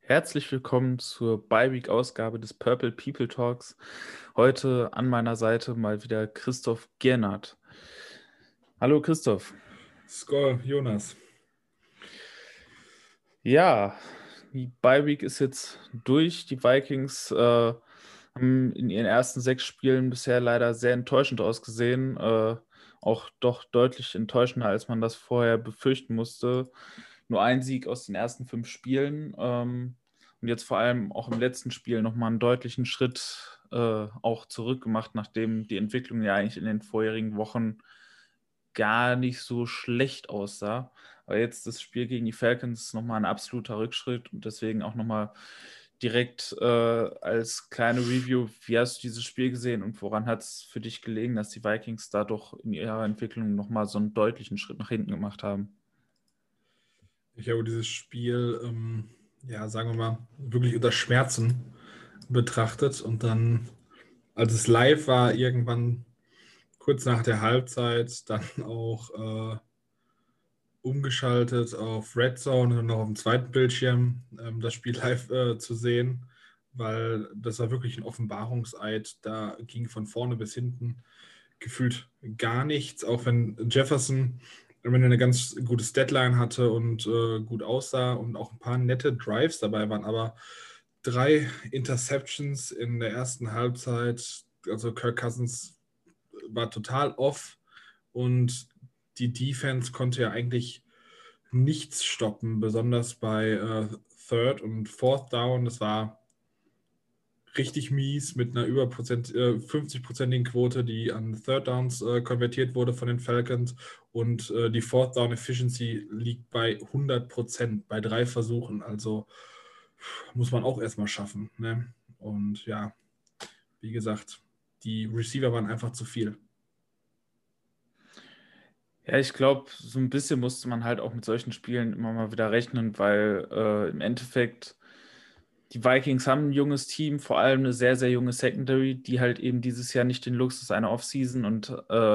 Herzlich willkommen zur Bi-Week-Ausgabe des Purple People Talks. Heute an meiner Seite mal wieder Christoph Giernert. Hallo Christoph. Skol, Jonas. Ja, die Bi-Week ist jetzt durch. Die Vikings haben in ihren ersten 6 Spielen bisher leider sehr enttäuschend ausgesehen. Auch doch deutlich enttäuschender, als man das vorher befürchten musste. Nur ein Sieg aus den ersten 5 Spielen. Und jetzt vor allem auch im letzten Spiel nochmal einen deutlichen Schritt auch zurückgemacht, nachdem die Entwicklung ja eigentlich in den vorherigen Wochen gar nicht so schlecht aussah. Aber jetzt das Spiel gegen die Falcons nochmal ein absoluter Rückschritt und deswegen auch nochmal direkt als kleine Review, wie hast du dieses Spiel gesehen und woran hat es für dich gelegen, dass die Vikings da doch in ihrer Entwicklung nochmal so einen deutlichen Schritt nach hinten gemacht haben? Ich habe dieses Spiel, ja, sagen wir mal, wirklich unter Schmerzen betrachtet und dann, als es live war, irgendwann kurz nach der Halbzeit, dann auch umgeschaltet auf Red Zone und noch auf dem zweiten Bildschirm das Spiel live zu sehen, weil das war wirklich ein Offenbarungseid. Da ging von vorne bis hinten gefühlt gar nichts, auch wenn Jefferson wenn er eine ganz gute Statline hatte und gut aussah und auch ein paar nette Drives dabei waren, aber 3 Interceptions in der ersten Halbzeit, also Kirk Cousins war total off und die Defense konnte ja eigentlich nichts stoppen, besonders bei Third und Fourth Down. Das war richtig mies mit einer über 50-prozentigen Quote, die an Third Downs konvertiert wurde von den Falcons. Und die Fourth Down Efficiency liegt bei 100% bei 3 Versuchen. Also muss man auch erstmal schaffen. Ne? Und ja, wie gesagt, die Receiver waren einfach zu viel. Ja, ich glaube, so ein bisschen musste man halt auch mit solchen Spielen immer mal wieder rechnen, weil im Endeffekt die Vikings haben ein junges Team, vor allem eine sehr, sehr junge Secondary, die halt eben dieses Jahr nicht den Luxus einer Offseason und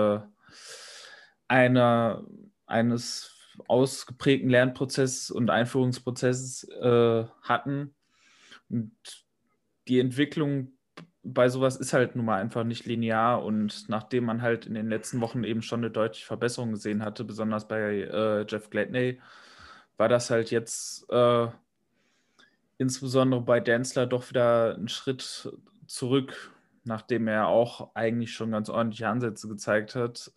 einer, eines ausgeprägten Lernprozesses und Einführungsprozesses hatten. Und die Entwicklung bei sowas ist halt nun mal einfach nicht linear und nachdem man halt in den letzten Wochen eben schon eine deutliche Verbesserung gesehen hatte, besonders bei Jeff Gladney, war das halt jetzt insbesondere bei Dantzler doch wieder ein Schritt zurück, nachdem er auch eigentlich schon ganz ordentliche Ansätze gezeigt hat.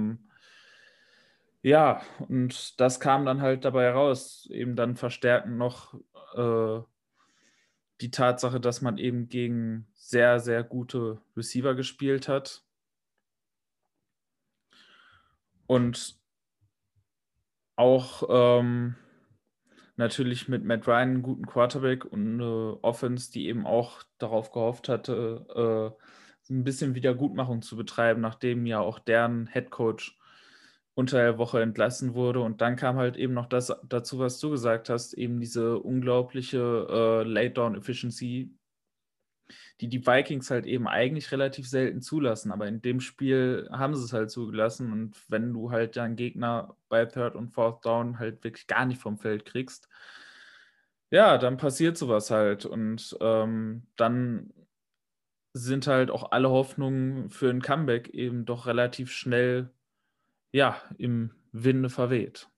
Ja, und das kam dann halt dabei raus, eben dann verstärkend noch äh, die Tatsache, dass man eben gegen sehr, sehr gute Receiver gespielt hat und auch natürlich mit Matt Ryan einen guten Quarterback und eine Offense, die eben auch darauf gehofft hatte, so 'n bisschen Wiedergutmachung zu betreiben, nachdem ja auch deren Headcoach unter der Woche entlassen wurde. Und dann kam halt eben noch das dazu, was du gesagt hast, eben diese unglaubliche Late Down Efficiency, die Vikings halt eben eigentlich relativ selten zulassen, aber in dem Spiel haben sie es halt zugelassen und wenn du halt deinen Gegner bei Third und Fourth Down halt wirklich gar nicht vom Feld kriegst, ja, dann passiert so was halt und dann sind halt auch alle Hoffnungen für 'n Comeback eben doch relativ schnell, ja, im Winde verweht.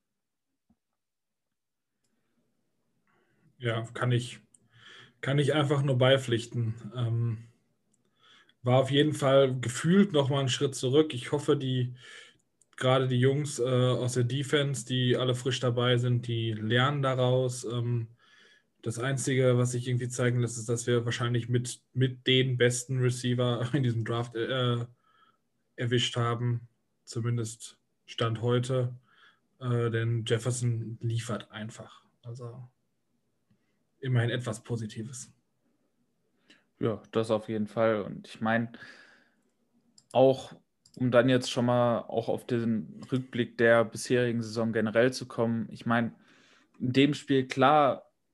Ja, kann ich einfach nur beipflichten. War auf jeden Fall gefühlt noch mal 'n Schritt zurück. Ich hoffe, die gerade die Jungs aus der Defense, die alle frisch dabei sind, die lernen daraus. Das Einzige, was sich irgendwie zeigen lässt, ist, dass wir wahrscheinlich mit den besten Receiver in diesem Draft erwischt haben. Zumindest Stand heute. Denn Jefferson liefert einfach. Also immerhin etwas Positives. Ja, das auf jeden Fall und ich meine auch um dann jetzt schon mal auch auf den Rückblick der bisherigen Saison generell zu kommen. Ich meine, in dem Spiel, klar,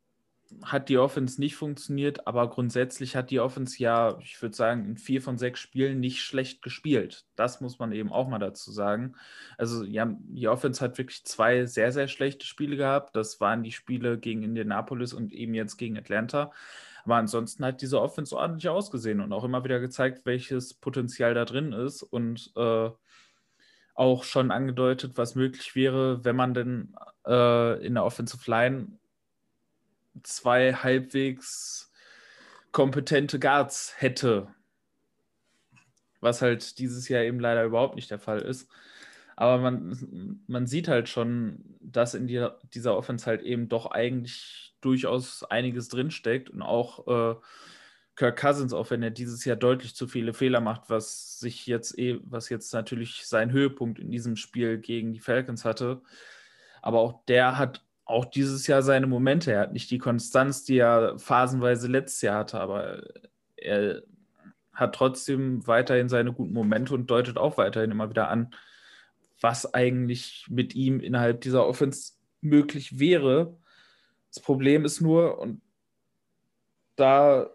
hat die Offense nicht funktioniert, aber grundsätzlich hat die Offense ja, ich würde sagen, in 4 von 6 Spielen nicht schlecht gespielt. Das muss man eben auch mal dazu sagen. Also ja, die Offense hat wirklich 2 sehr, sehr schlechte Spiele gehabt. Das waren die Spiele gegen Indianapolis und eben jetzt gegen Atlanta. Aber ansonsten hat diese Offense ordentlich ausgesehen und auch immer wieder gezeigt, welches Potenzial da drin ist und auch schon angedeutet, was möglich wäre, wenn man denn in der Offensive Line 2 halbwegs kompetente Guards hätte, was halt dieses Jahr eben leider überhaupt nicht der Fall ist. Aber man sieht halt schon, dass in dieser Offense halt eben doch eigentlich durchaus einiges drinsteckt und auch Kirk Cousins, auch wenn er dieses Jahr deutlich zu viele Fehler macht, was jetzt natürlich seinen Höhepunkt in diesem Spiel gegen die Falcons hatte. Aber auch der hat auch dieses Jahr seine Momente. Er hat nicht die Konstanz, die er phasenweise letztes Jahr hatte, aber er hat trotzdem weiterhin seine guten Momente und deutet auch weiterhin immer wieder an, was eigentlich mit ihm innerhalb dieser Offense möglich wäre. Das Problem ist nur, und da,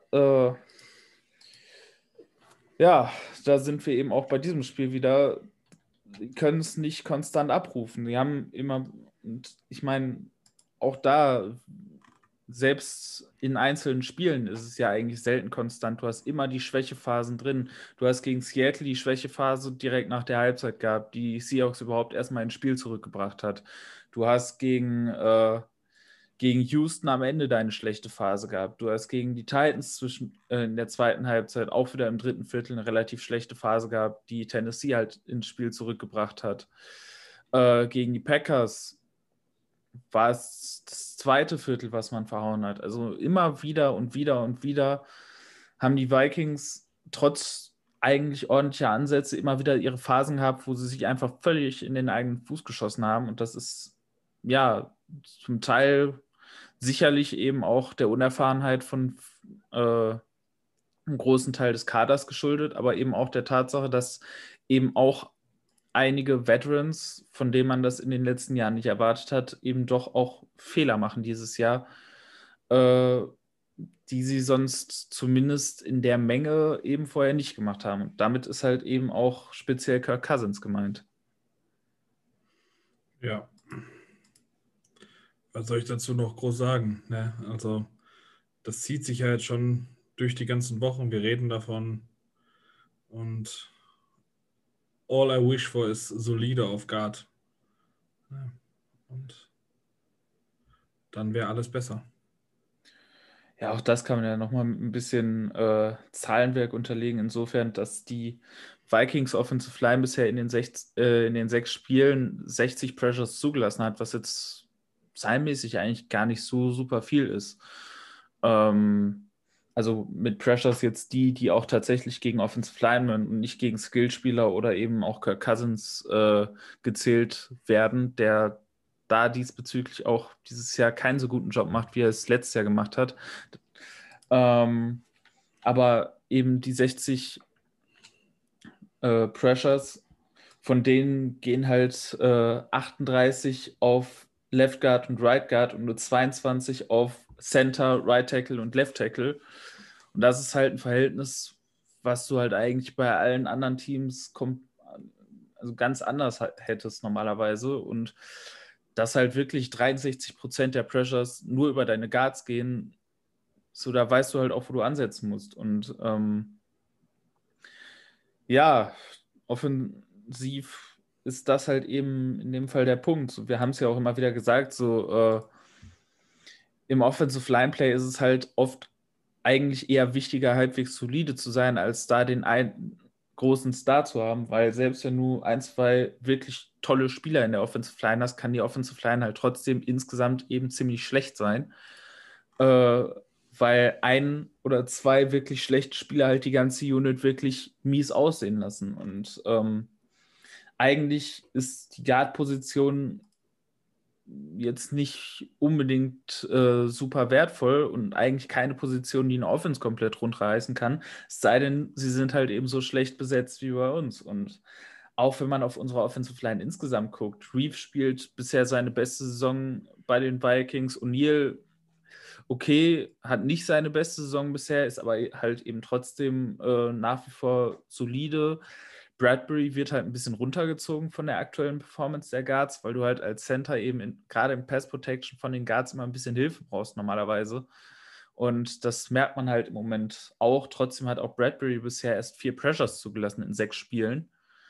ja, da sind wir eben auch bei diesem Spiel wieder, die können es nicht konstant abrufen. Die haben immer, und ich meine, auch da, selbst in einzelnen Spielen ist es ja eigentlich selten konstant. Du hast immer die Schwächephasen drin. Du hast gegen Seattle die Schwächephase direkt nach der Halbzeit gehabt, die Seahawks überhaupt erstmal ins Spiel zurückgebracht hat. Du hast gegen Houston am Ende deine schlechte Phase gehabt. Du hast gegen die Titans in der zweiten Halbzeit auch wieder im dritten Viertel eine relativ schlechte Phase gehabt, die Tennessee halt ins Spiel zurückgebracht hat. Gegen die Packers war es das zweite Viertel, was man verhauen hat. Also immer wieder und wieder und wieder haben die Vikings trotz eigentlich ordentlicher Ansätze immer wieder ihre Phasen gehabt, wo sie sich einfach völlig in den eigenen Fuß geschossen haben. Und das ist ja zum Teil sicherlich eben auch der Unerfahrenheit von einem großen Teil des Kaders geschuldet, aber eben auch der Tatsache, dass eben auch einige Veterans, von denen man das in den letzten Jahren nicht erwartet hat, eben doch auch Fehler machen dieses Jahr, äh, die sie sonst zumindest in der Menge eben vorher nicht gemacht haben. Und damit ist halt eben auch speziell Kirk Cousins gemeint. Ja, was soll ich dazu noch groß sagen? Ne? Also, das zieht sich ja jetzt schon durch die ganzen Wochen. Wir reden davon. Und all I wish for ist solide auf Guard. Ja. Und dann wäre alles besser. Ja, auch das kann man ja nochmal mit ein bisschen Zahlenwerk unterlegen, insofern, dass die Vikings Offensive Line bisher in den 6 Spielen 60 Pressures zugelassen hat, was jetzt zahlenmäßig eigentlich gar nicht so super viel ist. Ähm, also mit Pressures jetzt die auch tatsächlich gegen Offensive Linemen und nicht gegen Skillspieler oder eben auch Kirk Cousins gezählt werden, der da diesbezüglich auch dieses Jahr keinen so guten Job macht, wie er es letztes Jahr gemacht hat. Ähm, aber eben die 60 Pressures, von denen gehen halt 38 auf Left Guard und Right Guard und nur 22 auf Center, Right Tackle und Left Tackle. Und das ist halt ein Verhältnis, was du halt eigentlich bei allen anderen Teams also ganz anders hättest normalerweise. Und dass halt wirklich 63% der Pressures nur über deine Guards gehen, so da weißt du halt auch, wo du ansetzen musst. Und ja, offensiv ist das halt eben in dem Fall der Punkt. Wir haben es ja auch immer wieder gesagt, so im Offensive Line Play ist es halt oft eigentlich eher wichtiger, halbwegs solide zu sein, als da den einen großen Star zu haben, weil selbst wenn du ein, zwei wirklich tolle Spieler in der Offensive Line hast, kann die Offensive Line halt trotzdem insgesamt eben ziemlich schlecht sein, äh, weil ein oder zwei wirklich schlechte Spieler halt die ganze Unit wirklich mies aussehen lassen. Und eigentlich ist die Guard-Position jetzt nicht unbedingt super wertvoll und eigentlich keine Position, die eine Offense komplett runterreißen kann. Es sei denn, sie sind halt eben so schlecht besetzt wie bei uns. Und auch wenn man auf unsere Offensive Line insgesamt guckt, Reeves spielt bisher seine beste Saison bei den Vikings. okay, hat nicht seine beste Saison bisher, ist aber halt eben trotzdem nach wie vor solide. Bradbury wird halt ein bisschen runtergezogen von der aktuellen Performance der Guards, weil du halt als Center eben gerade im Pass Protection von den Guards immer ein bisschen Hilfe brauchst normalerweise. Und das merkt man halt im Moment auch. Trotzdem hat auch Bradbury bisher erst 4 Pressures zugelassen in 6 Spielen.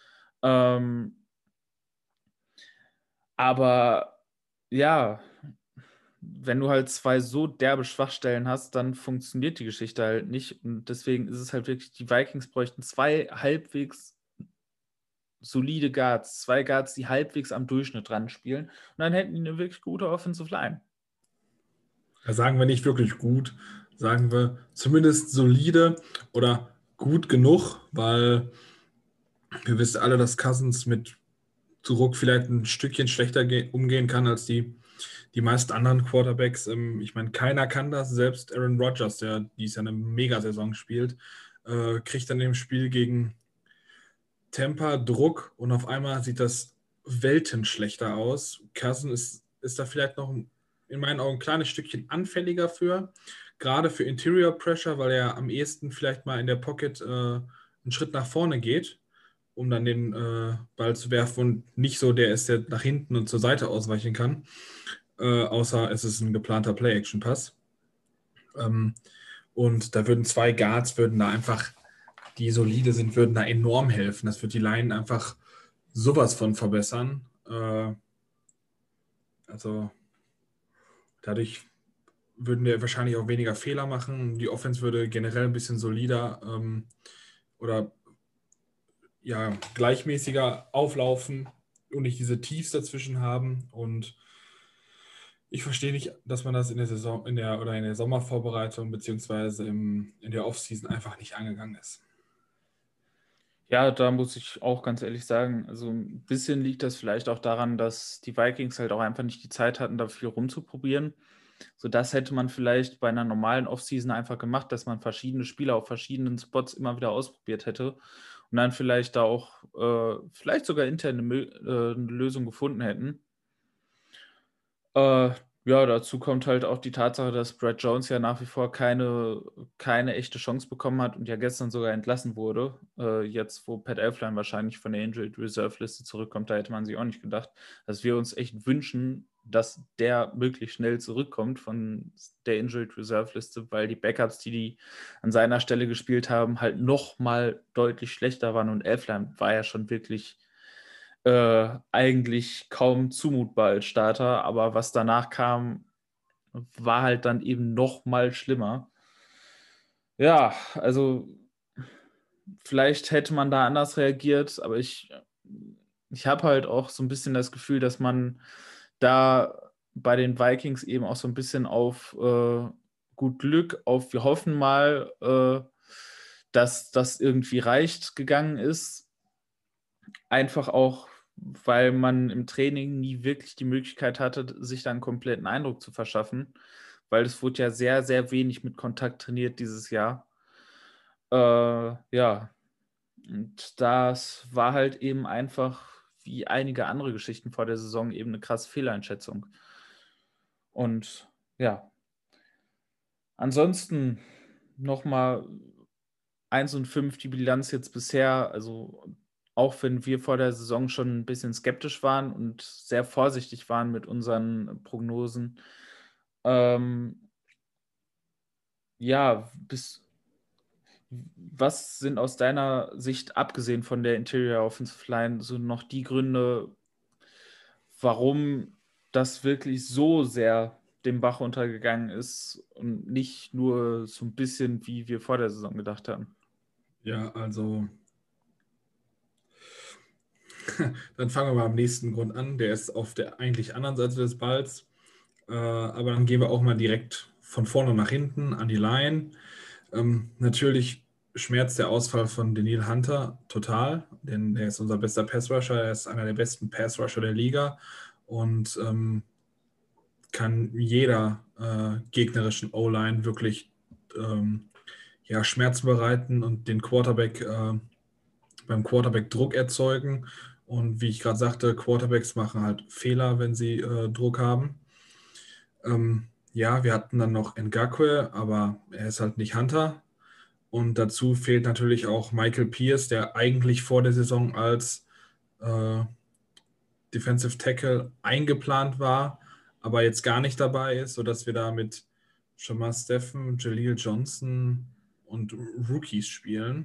Aber ja, wenn du halt 2 so derbe Schwachstellen hast, dann funktioniert die Geschichte halt nicht. Und deswegen ist es halt wirklich, die Vikings bräuchten 2 halbwegs solide Guards, 2 Guards, die halbwegs am Durchschnitt dran spielen. Und dann hätten die eine wirklich gute Offensive Line. Da sagen wir nicht wirklich gut, sagen wir zumindest solide oder gut genug, weil wir wissen alle, dass Cousins mit Druck vielleicht ein Stückchen schlechter umgehen kann als die meisten anderen Quarterbacks. Ich meine, keiner kann das, selbst Aaron Rodgers, der dies Jahr eine Mega-Saison spielt, kriegt dann im Spiel gegen Tampa Druck und auf einmal sieht das Welten schlechter aus. Cousins ist da vielleicht noch in meinen Augen ein kleines Stückchen anfälliger für, gerade für Interior Pressure, weil er am ehesten vielleicht mal in der Pocket einen Schritt nach vorne geht, um dann den Ball zu werfen und nicht so der ist, der nach hinten und zur Seite ausweichen kann, außer es ist ein geplanter Play-Action-Pass. Und da würden 2 Guards, würden da einfach, die solide sind, würden da enorm helfen. Das wird die Line einfach sowas von verbessern. Also dadurch würden wir wahrscheinlich auch weniger Fehler machen. Die Offense würde generell ein bisschen solider oder ja, gleichmäßiger auflaufen und nicht diese Tiefs dazwischen haben. Und ich verstehe nicht, dass man das in der Saison, in der Sommervorbereitung beziehungsweise in der Offseason einfach nicht angegangen ist. Ja, da muss ich auch ganz ehrlich sagen, also ein bisschen liegt das vielleicht auch daran, dass die Vikings halt auch einfach nicht die Zeit hatten, da viel rumzuprobieren. So, das hätte man vielleicht bei einer normalen Offseason einfach gemacht, dass man verschiedene Spieler auf verschiedenen Spots immer wieder ausprobiert hätte und dann vielleicht da auch vielleicht sogar intern eine Lösung gefunden hätten. Ja, dazu kommt halt auch die Tatsache, dass Brad Jones ja nach wie vor keine echte Chance bekommen hat und ja gestern sogar entlassen wurde. Jetzt, wo Pat Elflein wahrscheinlich von der Injured Reserve Liste zurückkommt, da hätte man sich auch nicht gedacht, dass wir uns echt wünschen, dass der möglichst schnell zurückkommt von der Injured Reserve Liste, weil die Backups, die an seiner Stelle gespielt haben, halt noch mal deutlich schlechter waren und Elflein war ja schon wirklich eigentlich kaum zumutbar als Starter, aber was danach kam, war halt dann eben noch mal schlimmer. Ja, also vielleicht hätte man da anders reagiert, aber ich habe halt auch so ein bisschen das Gefühl, dass man da bei den Vikings eben auch so ein bisschen auf gut Glück, auf wir hoffen mal, dass das irgendwie reicht, gegangen ist. Einfach auch, weil man im Training nie wirklich die Möglichkeit hatte, sich da einen kompletten Eindruck zu verschaffen, weil es wurde ja sehr, sehr wenig mit Kontakt trainiert dieses Jahr. Ja, und das war halt eben einfach, wie einige andere Geschichten vor der Saison, eben eine krasse Fehleinschätzung. Und ja, ansonsten nochmal 1-5 die Bilanz jetzt bisher, also auch wenn wir vor der Saison schon ein bisschen skeptisch waren und sehr vorsichtig waren mit unseren Prognosen. Ja, was sind aus deiner Sicht, abgesehen von der Interior Offensive Line, so noch die Gründe, warum das wirklich so sehr den Bach runtergegangen ist und nicht nur so ein bisschen, wie wir vor der Saison gedacht haben? Ja, also dann fangen wir mal am nächsten Grund an. Der ist auf der eigentlich anderen Seite des Balls. Aber dann gehen wir auch mal direkt von vorne nach hinten an die Line. Natürlich schmerzt der Ausfall von Danielle Hunter total, denn er ist unser bester Passrusher. Er ist einer der besten Passrusher der Liga und kann jeder gegnerischen O-Line wirklich ja, Schmerzen bereiten und den Quarterback beim Quarterback Druck erzeugen. Und wie ich gerade sagte, Quarterbacks machen halt Fehler, wenn sie Druck haben. Ja, wir hatten dann noch Ngakoue, aber er ist halt nicht Hunter. Und dazu fehlt natürlich auch Michael Pierce, der eigentlich vor der Saison als äh, Defensive Tackle eingeplant war, aber jetzt gar nicht dabei ist, sodass wir da mit Shamar Steffen, Jaleel Johnson und Rookies spielen.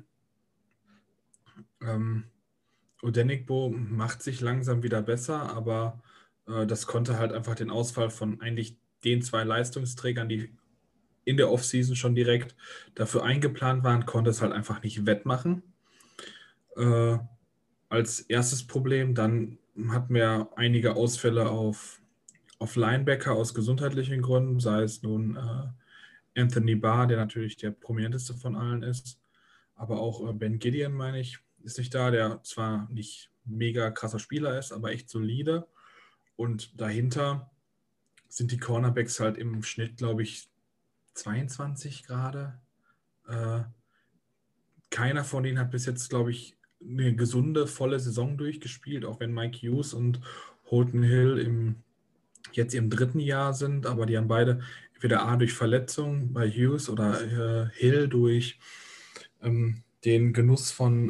Ähm, Odenigbo macht sich langsam wieder besser, aber das konnte halt einfach den Ausfall von eigentlich den zwei Leistungsträgern, die in der Offseason schon direkt dafür eingeplant waren, konnte es halt einfach nicht wettmachen. Äh, als erstes Problem. Dann hatten wir einige Ausfälle auf Linebacker aus gesundheitlichen Gründen, sei es nun Anthony Barr, der natürlich der prominenteste von allen ist, aber auch Ben Gideon, meine ich, ist nicht da, der zwar nicht mega krasser Spieler ist, aber echt solide. Und dahinter sind die Cornerbacks halt im Schnitt, glaube ich, 22 gerade. Äh, keiner von denen hat bis jetzt, glaube ich, eine gesunde, volle Saison durchgespielt, auch wenn Mike Hughes und Holton Hill jetzt im dritten Jahr sind, aber die haben beide entweder A durch Verletzung bei Hughes oder Hill durch den Genuss von,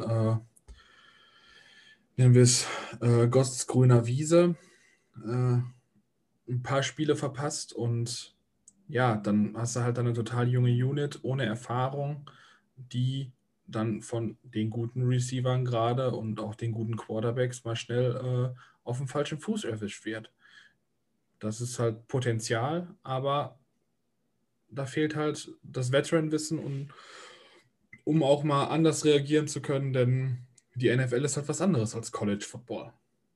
nennen wir es, Gosts grüner Wiese, ein paar Spiele verpasst und ja, dann hast du halt eine total junge Unit ohne Erfahrung, die dann von den guten Receivern gerade und auch den guten Quarterbacks mal schnell auf dem falschen Fuß erwischt wird. Das ist halt Potenzial, aber da fehlt halt das Veteran-Wissen, um auch mal anders reagieren zu können, denn die NFL ist halt was anderes als College Football.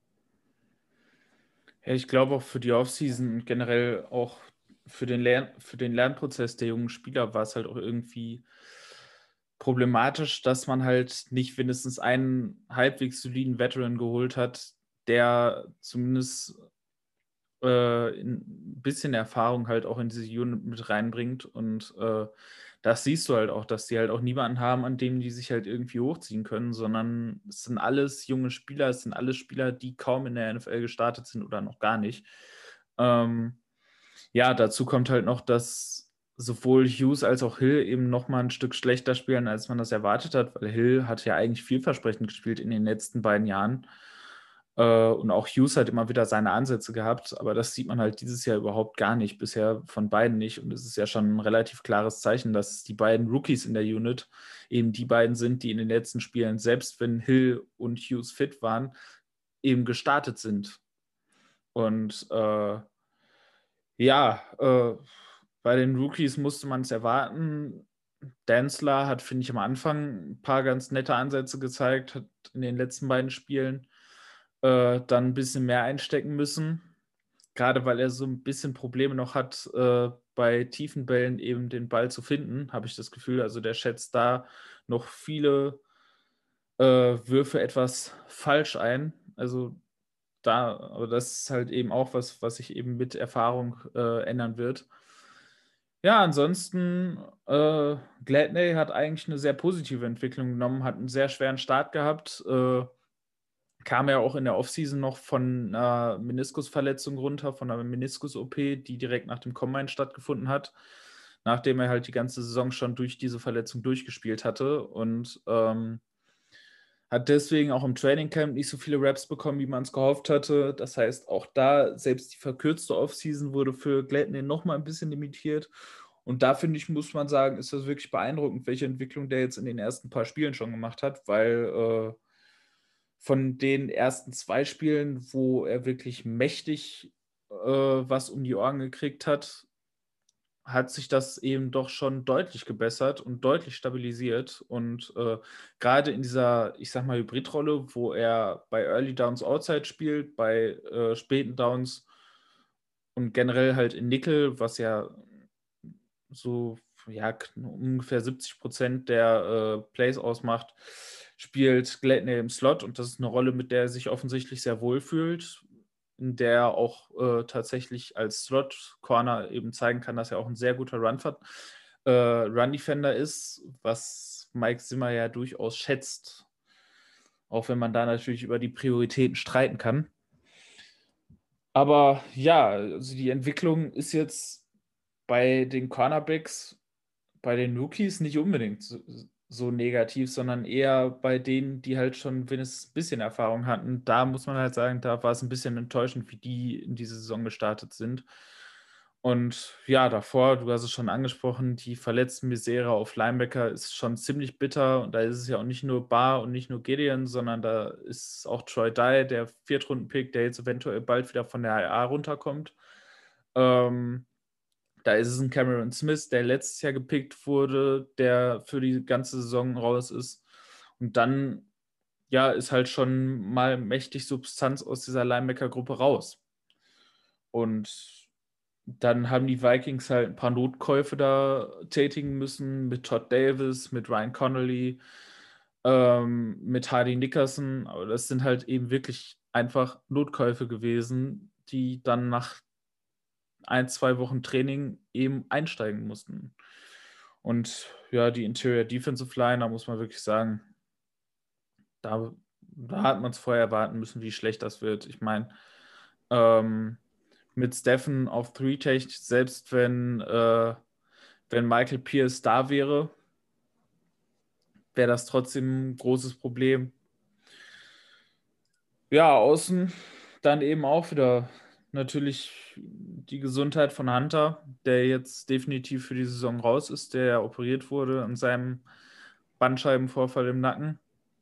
Ja, ich glaube auch für die Offseason und generell auch für den Lernprozess der jungen Spieler war es halt auch irgendwie problematisch, dass man halt nicht mindestens einen halbwegs soliden Veteran geholt hat, der zumindest ein bisschen Erfahrung halt auch in diese Unit mit reinbringt. Und das siehst du halt auch, dass die halt auch niemanden haben, an dem die sich halt irgendwie hochziehen können, sondern es sind alles junge Spieler, es sind alles Spieler, die kaum in der NFL gestartet sind oder noch gar nicht. Ähm, ja, dazu kommt halt noch, dass sowohl Hughes als auch Hill eben noch mal ein Stück schlechter spielen, als man das erwartet hat, weil Hill hat ja eigentlich vielversprechend gespielt in den letzten beiden Jahren. Und auch Hughes hat immer wieder seine Ansätze gehabt, aber das sieht man halt dieses Jahr überhaupt gar nicht, bisher von beiden nicht. Und es ist ja schon ein relativ klares Zeichen, dass die beiden Rookies in der Unit eben die beiden sind, die in den letzten Spielen, selbst wenn Hill und Hughes fit waren, eben gestartet sind. Und ja, bei den Rookies musste man es erwarten. Dantzler hat, finde ich, am Anfang ein paar ganz nette Ansätze gezeigt, hat in den letzten beiden Spielen dann ein bisschen mehr einstecken müssen. Gerade weil er so ein bisschen Probleme noch hat, bei tiefen Bällen eben den Ball zu finden, habe ich das Gefühl. Also der schätzt da noch viele Würfe etwas falsch ein. Also aber das ist halt eben auch was sich eben mit Erfahrung ändern wird. Ja, ansonsten, Gladney hat eigentlich eine sehr positive Entwicklung genommen, hat einen sehr schweren Start gehabt, kam ja auch in der Offseason noch von einer Meniskusverletzung runter, von einer Meniskus-OP, die direkt nach dem Combine stattgefunden hat, nachdem er halt die ganze Saison schon durch diese Verletzung durchgespielt hatte und hat deswegen auch im Trainingcamp nicht so viele Raps bekommen, wie man es gehofft hatte. Das heißt, auch da, selbst die verkürzte Offseason wurde für Gladney noch mal ein bisschen limitiert. Und da, finde ich, muss man sagen, ist das wirklich beeindruckend, welche Entwicklung der jetzt in den ersten paar Spielen schon gemacht hat, weil von den ersten 2 Spielen, wo er wirklich mächtig was um die Ohren gekriegt hat, hat sich das eben doch schon deutlich gebessert und deutlich stabilisiert. Und gerade in dieser, ich sag mal, Hybridrolle, wo er bei Early Downs Outside spielt, bei späten Downs und generell halt in Nickel, was ja so ja, ungefähr 70% der Plays ausmacht, spielt Gladney im Slot und das ist eine Rolle, mit der er sich offensichtlich sehr wohl fühlt, in der er auch tatsächlich als Slot-Corner eben zeigen kann, dass er auch ein sehr guter Run-Defender ist, was Mike Zimmer ja durchaus schätzt, auch wenn man da natürlich über die Prioritäten streiten kann. Aber ja, also die Entwicklung ist jetzt bei den Cornerbacks, bei den Rookies nicht unbedingt so negativ, sondern eher bei denen, die halt schon wenigstens ein bisschen Erfahrung hatten. Da muss man halt sagen, da war es ein bisschen enttäuschend, wie die in diese Saison gestartet sind. Und ja, davor, du hast es schon angesprochen, die verletzten Misere auf Linebacker ist schon ziemlich bitter. Und da ist es ja auch nicht nur Barr und nicht nur Gideon, sondern da ist auch Troy Dye, der Viertrunden-Pick, der jetzt eventuell bald wieder von der IA runterkommt. Da ist es ein Cameron Smith, der letztes Jahr gepickt wurde, der für die ganze Saison raus ist. Und dann, ja, ist halt schon mal mächtig Substanz aus dieser Linebacker-Gruppe raus. Und dann haben die Vikings halt ein paar Notkäufe da tätigen müssen mit Todd Davis, mit Ryan Connolly, mit Hardy Nickerson. Aber das sind halt eben wirklich einfach Notkäufe gewesen, die dann nach 1, 2 Wochen Training eben einsteigen mussten. Und ja, die Interior Defensive Line, da muss man wirklich sagen, da hat man es vorher erwarten müssen, wie schlecht das wird. Ich meine, mit Steffen auf Three-Tech, selbst wenn Michael Pierce da wäre, wäre das trotzdem ein großes Problem. Ja, außen dann eben auch wieder natürlich die Gesundheit von Hunter, der jetzt definitiv für die Saison raus ist, der operiert wurde an seinem Bandscheibenvorfall im Nacken.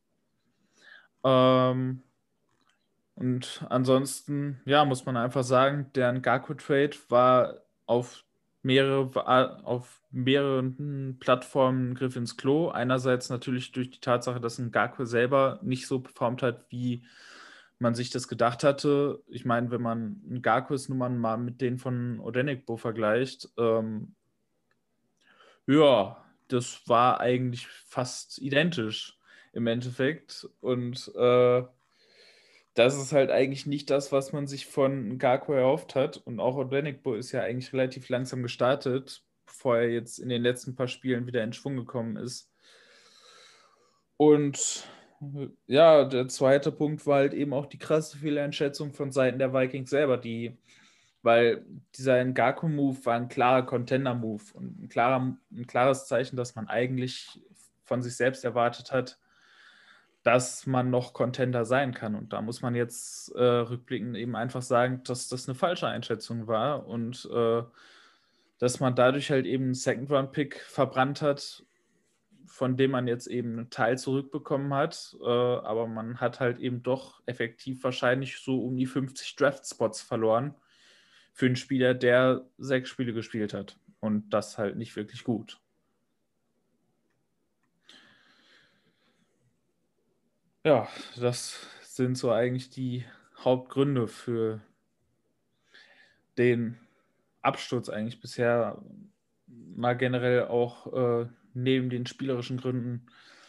Und ansonsten, ja, muss man einfach sagen, der Ngakoue-Trade war auf mehreren Plattformen ein Griff ins Klo. Einerseits natürlich durch die Tatsache, dass Ngakoue selber nicht so performt hat, wie man sich das gedacht hatte. Ich meine, wenn man Ngakoues Nummern mal mit denen von Odenigbo vergleicht, ja, das war eigentlich fast identisch im Endeffekt. Und das ist halt eigentlich nicht das, was man sich von Ngakoue erhofft hat. Und auch Odenigbo ist ja eigentlich relativ langsam gestartet, bevor er jetzt in den letzten paar Spielen wieder in Schwung gekommen ist. Und ja, der zweite Punkt war halt eben auch die krasse Fehleinschätzung von Seiten der Vikings selber, weil dieser Ngakoue-Move war ein klarer Contender-Move und ein klares Zeichen, dass man eigentlich von sich selbst erwartet hat, dass man noch Contender sein kann. Und da muss man jetzt rückblickend eben einfach sagen, dass das eine falsche Einschätzung war und dass man dadurch halt eben einen Second-Round-Pick verbrannt hat, von dem man jetzt eben einen Teil zurückbekommen hat, aber man hat halt eben doch effektiv wahrscheinlich so um die 50 Draft-Spots verloren für einen Spieler, der 6 Spiele gespielt hat und das halt nicht wirklich gut. Ja, das sind so eigentlich die Hauptgründe für den Absturz eigentlich bisher, mal generell auch neben den spielerischen Gründen.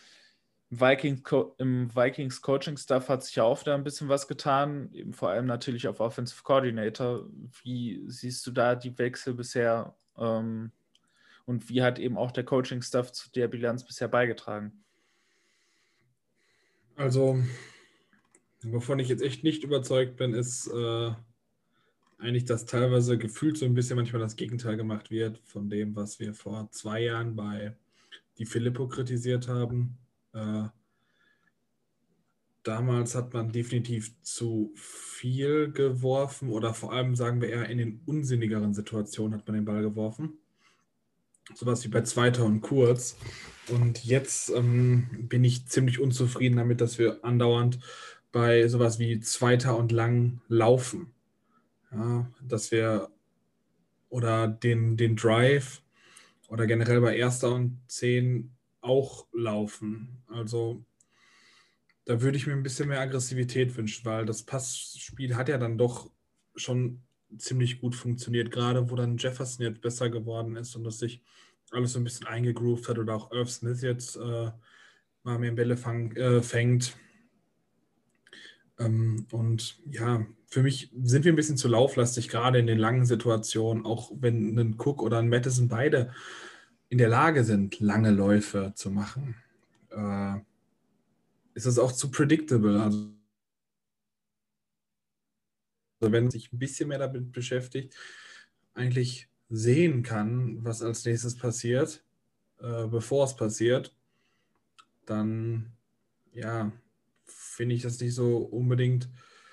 Im Vikings Coaching Staff hat sich ja auch da ein bisschen was getan, eben vor allem natürlich auf Offensive Coordinator. Wie siehst du da die Wechsel bisher und wie hat eben auch der Coaching Staff zu der Bilanz bisher beigetragen? Also, wovon ich jetzt echt nicht überzeugt bin, ist eigentlich, dass teilweise gefühlt so ein bisschen manchmal das Gegenteil gemacht wird von dem, was wir vor 2 Jahren bei Di Filippo kritisiert haben. Damals hat man definitiv zu viel geworfen oder vor allem, sagen wir eher, in den unsinnigeren Situationen hat man den Ball geworfen. Sowas wie bei Zweiter und Kurz. Und jetzt bin ich ziemlich unzufrieden damit, dass wir andauernd bei sowas wie Zweiter und Lang laufen. Ja, dass wir oder den Drive oder generell bei Erster und 10 auch laufen. Also da würde ich mir ein bisschen mehr Aggressivität wünschen, weil das Passspiel hat ja dann doch schon ziemlich gut funktioniert, gerade wo dann Jefferson jetzt besser geworden ist und das sich alles so ein bisschen eingegroovt hat oder auch Irv Smith jetzt mal mehr Bälle fängt. Und ja, für mich sind wir ein bisschen zu lauflastig, gerade in den langen Situationen, auch wenn ein Cook oder ein Madison beide in der Lage sind, lange Läufe zu machen. Ist es auch zu predictable. Also wenn man sich ein bisschen mehr damit beschäftigt, eigentlich sehen kann, was als nächstes passiert, bevor es passiert, dann ja, finde ich das nicht so unbedingt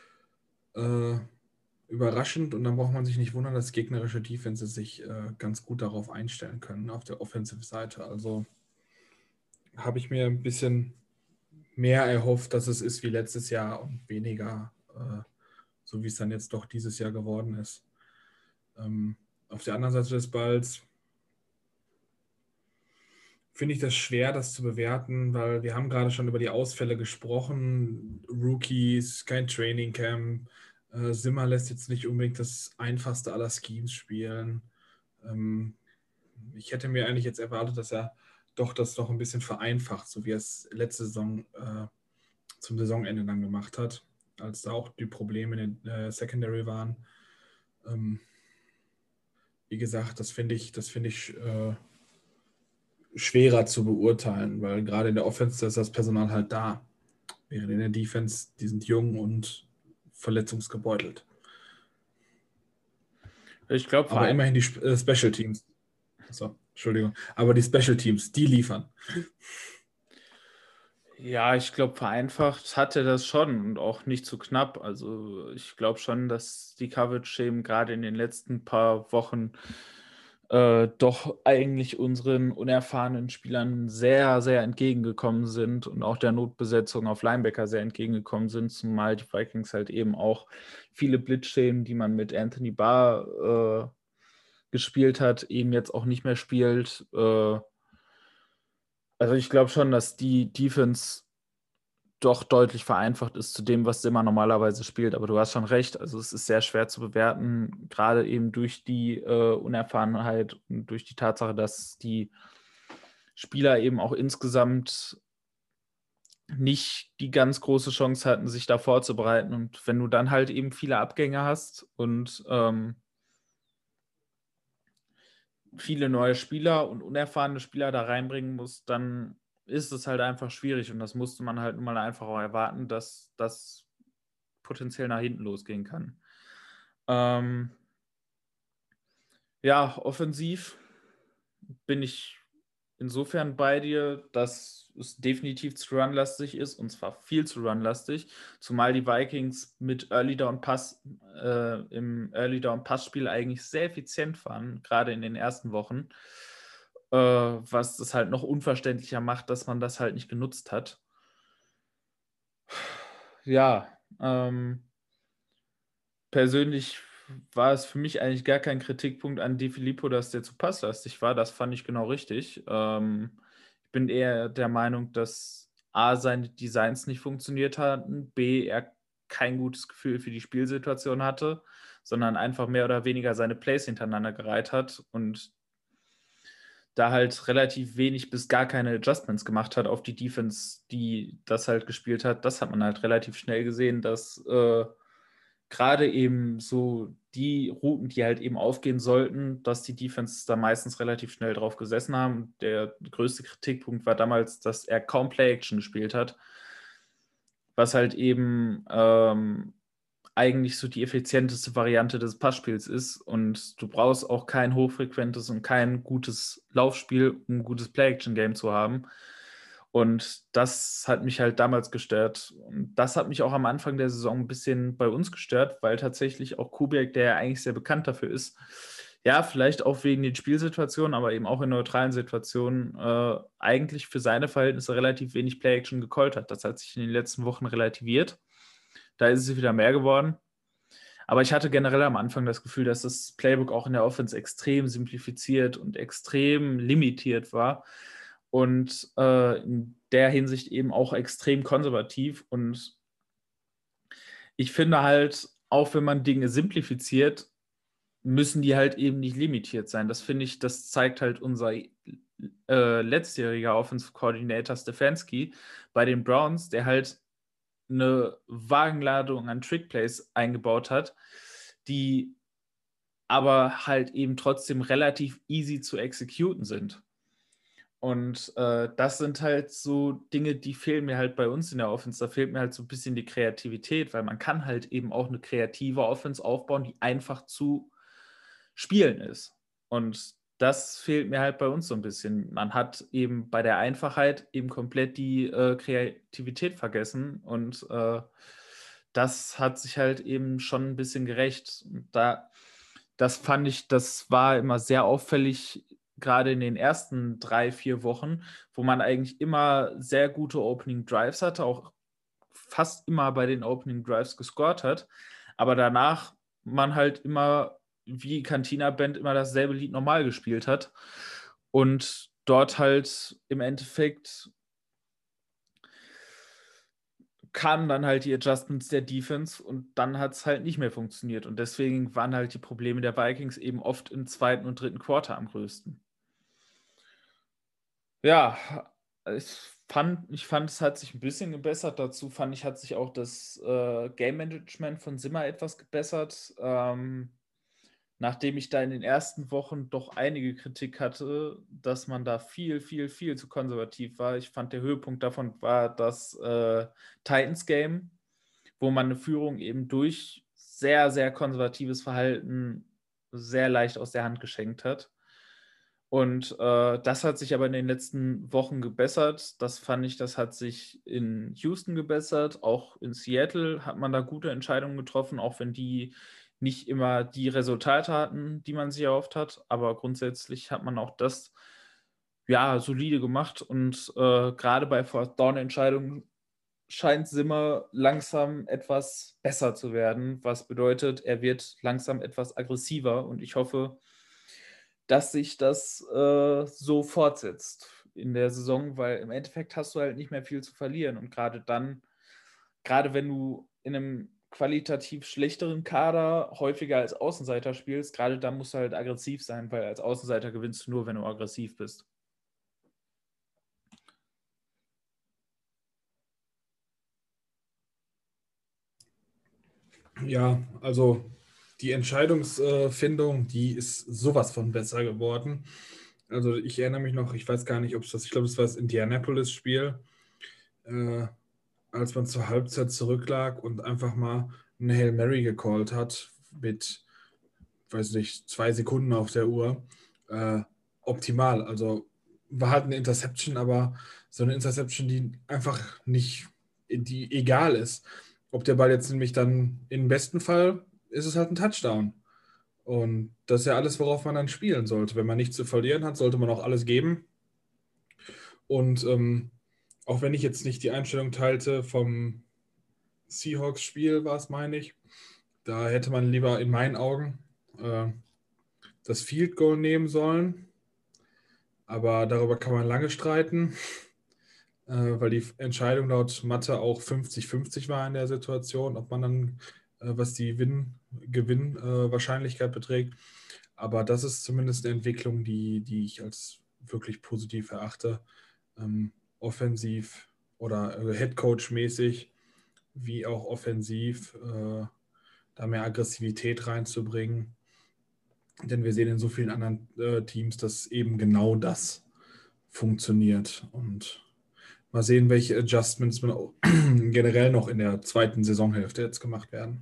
überraschend, und dann braucht man sich nicht wundern, dass gegnerische Defenses sich ganz gut darauf einstellen können, auf der Offensive-Seite. Also habe ich mir ein bisschen mehr erhofft, dass es ist wie letztes Jahr und weniger, so wie es dann jetzt doch dieses Jahr geworden ist. Auf der anderen Seite des Balls finde ich das schwer, das zu bewerten, weil wir haben gerade schon über die Ausfälle gesprochen. Rookies, kein Training Camp. Zimmer lässt jetzt nicht unbedingt das einfachste aller Schemes spielen. Ich hätte mir eigentlich jetzt erwartet, dass er doch das noch ein bisschen vereinfacht, so wie er es letzte Saison zum Saisonende dann gemacht hat, als da auch die Probleme in der Secondary waren. Wie gesagt, das finde ich schwerer zu beurteilen, weil gerade in der Offense ist das Personal halt da. Während in der Defense, die sind jung und verletzungsgebeutelt. Ich glaube, Aber immerhin die Special Teams. So, Entschuldigung. Aber die Special Teams, die liefern. ja, ich glaube, vereinfacht hat er das schon und auch nicht zu knapp. Also ich glaube schon, dass die Coverage-Schemen gerade in den letzten paar Wochen doch eigentlich unseren unerfahrenen Spielern sehr, sehr entgegengekommen sind und auch der Notbesetzung auf Linebacker sehr entgegengekommen sind, zumal die Vikings halt eben auch viele Blitzschemen, die man mit Anthony Barr gespielt hat, eben jetzt auch nicht mehr spielt. Also ich glaube schon, dass die Defense doch deutlich vereinfacht ist zu dem, was Zimmer normalerweise spielt. Aber du hast schon recht, also es ist sehr schwer zu bewerten, gerade eben durch die Unerfahrenheit und durch die Tatsache, dass die Spieler eben auch insgesamt nicht die ganz große Chance hatten, sich da vorzubereiten. Und wenn du dann halt eben viele Abgänge hast und viele neue Spieler und unerfahrene Spieler da reinbringen musst, dann ist es halt einfach schwierig. Und das musste man halt nun mal einfach auch erwarten, dass das potenziell nach hinten losgehen kann. Ja, offensiv bin ich insofern bei dir, dass es definitiv zu runlastig ist, und zwar viel zu runlastig, zumal die Vikings mit im Early Down Passspiel eigentlich sehr effizient waren, gerade in den ersten Wochen, was es halt noch unverständlicher macht, dass man das halt nicht genutzt hat. Ja, persönlich war es für mich eigentlich gar kein Kritikpunkt an Di Filippo, dass der zu passlastig war. Das fand ich genau richtig. Ich bin eher der Meinung, dass A, seine Designs nicht funktioniert hatten, B, er kein gutes Gefühl für die Spielsituation hatte, sondern einfach mehr oder weniger seine Plays hintereinander gereiht hat und da halt relativ wenig bis gar keine Adjustments gemacht hat auf die Defense, die das halt gespielt hat. Das hat man halt relativ schnell gesehen, dass gerade eben so die Routen, die halt eben aufgehen sollten, dass die Defense da meistens relativ schnell drauf gesessen haben. Der größte Kritikpunkt war damals, dass er kaum Play-Action gespielt hat, was halt eben eigentlich so die effizienteste Variante des Passspiels ist. Und du brauchst auch kein hochfrequentes und kein gutes Laufspiel, um ein gutes Play-Action-Game zu haben. Und das hat mich halt damals gestört. Und das hat mich auch am Anfang der Saison ein bisschen bei uns gestört, weil tatsächlich auch Kubiak, der ja eigentlich sehr bekannt dafür ist, ja, vielleicht auch wegen den Spielsituationen, aber eben auch in neutralen Situationen, eigentlich für seine Verhältnisse relativ wenig Play-Action gecallt hat. Das hat sich in den letzten Wochen relativiert. Da ist es wieder mehr geworden. Aber ich hatte generell am Anfang das Gefühl, dass das Playbook auch in der Offense extrem simplifiziert und extrem limitiert war und in der Hinsicht eben auch extrem konservativ. Und ich finde halt, auch wenn man Dinge simplifiziert, müssen die halt eben nicht limitiert sein. Das finde ich, das zeigt halt unser letztjähriger Offensive Coordinator Stefanski bei den Browns, der halt eine Wagenladung an Trickplays eingebaut hat, die aber halt eben trotzdem relativ easy zu exekuten sind. Und das sind halt so Dinge, die fehlen mir halt bei uns in der Offense. Da fehlt mir halt so ein bisschen die Kreativität, weil man kann halt eben auch eine kreative Offense aufbauen, die einfach zu spielen ist. Und das fehlt mir halt bei uns so ein bisschen. Man hat eben bei der Einfachheit eben komplett die Kreativität vergessen und das hat sich halt eben schon ein bisschen gerecht. Und das fand ich, das war immer sehr auffällig, gerade in den ersten 3, 4 Wochen, wo man eigentlich immer sehr gute Opening Drives hatte, auch fast immer bei den Opening Drives gescored hat, aber danach man halt immer wie Cantina Band immer dasselbe Lied normal gespielt hat und dort halt im Endeffekt kamen dann halt die Adjustments der Defense und dann hat es halt nicht mehr funktioniert und deswegen waren halt die Probleme der Vikings eben oft im zweiten und dritten Quarter am größten. Ja, ich fand, es hat sich ein bisschen gebessert. Dazu fand ich, hat sich auch das Game Management von Zimmer etwas gebessert. Nachdem ich da in den ersten Wochen doch einige Kritik hatte, dass man da viel, viel, viel zu konservativ war. Ich fand, der Höhepunkt davon war das Titans-Game, wo man eine Führung eben durch sehr, sehr konservatives Verhalten sehr leicht aus der Hand geschenkt hat. Und das hat sich aber in den letzten Wochen gebessert. Das fand ich, das hat sich in Houston gebessert. Auch in Seattle hat man da gute Entscheidungen getroffen, auch wenn die nicht immer die Resultate hatten, die man sich erhofft hat. Aber grundsätzlich hat man auch das ja solide gemacht. Und gerade bei Fourth Down-Entscheidungen scheint Zimmer langsam etwas besser zu werden, was bedeutet, er wird langsam etwas aggressiver. Und ich hoffe, dass sich das so fortsetzt in der Saison, weil im Endeffekt hast du halt nicht mehr viel zu verlieren. Und gerade dann, gerade wenn du in einem qualitativ schlechteren Kader häufiger als Außenseiter spielst, gerade dann musst du halt aggressiv sein, weil als Außenseiter gewinnst du nur, wenn du aggressiv bist. Ja, also die Entscheidungsfindung, die ist sowas von besser geworden. Also ich erinnere mich noch, ich weiß gar nicht, ob es das, ich glaube, das war das Indianapolis-Spiel, äh, als man zur Halbzeit zurücklag und einfach mal eine Hail Mary gecallt hat mit, weiß nicht, 2 Sekunden auf der Uhr. Äh, Optimal. Also war halt eine Interception, aber so eine Interception, die einfach nicht, die egal ist. Ob der Ball jetzt nämlich dann im besten Fall ist es halt ein Touchdown. Und das ist ja alles, worauf man dann spielen sollte. Wenn man nichts zu verlieren hat, sollte man auch alles geben. Und auch wenn ich jetzt nicht die Einstellung teilte vom Seahawks-Spiel, war es, meine ich, da hätte man lieber in meinen Augen äh, das Field Goal nehmen sollen. Aber darüber kann man lange streiten, weil die Entscheidung laut Mathe auch 50-50 war in der Situation, ob man dann, was die Gewinnwahrscheinlichkeit beträgt. Aber das ist zumindest eine Entwicklung, die ich als wirklich positiv erachte. Offensiv oder Headcoach-mäßig, wie auch offensiv, da mehr Aggressivität reinzubringen. Denn wir sehen in so vielen anderen Teams, dass eben genau das funktioniert. Und mal sehen, welche Adjustments generell noch in der zweiten Saisonhälfte jetzt gemacht werden.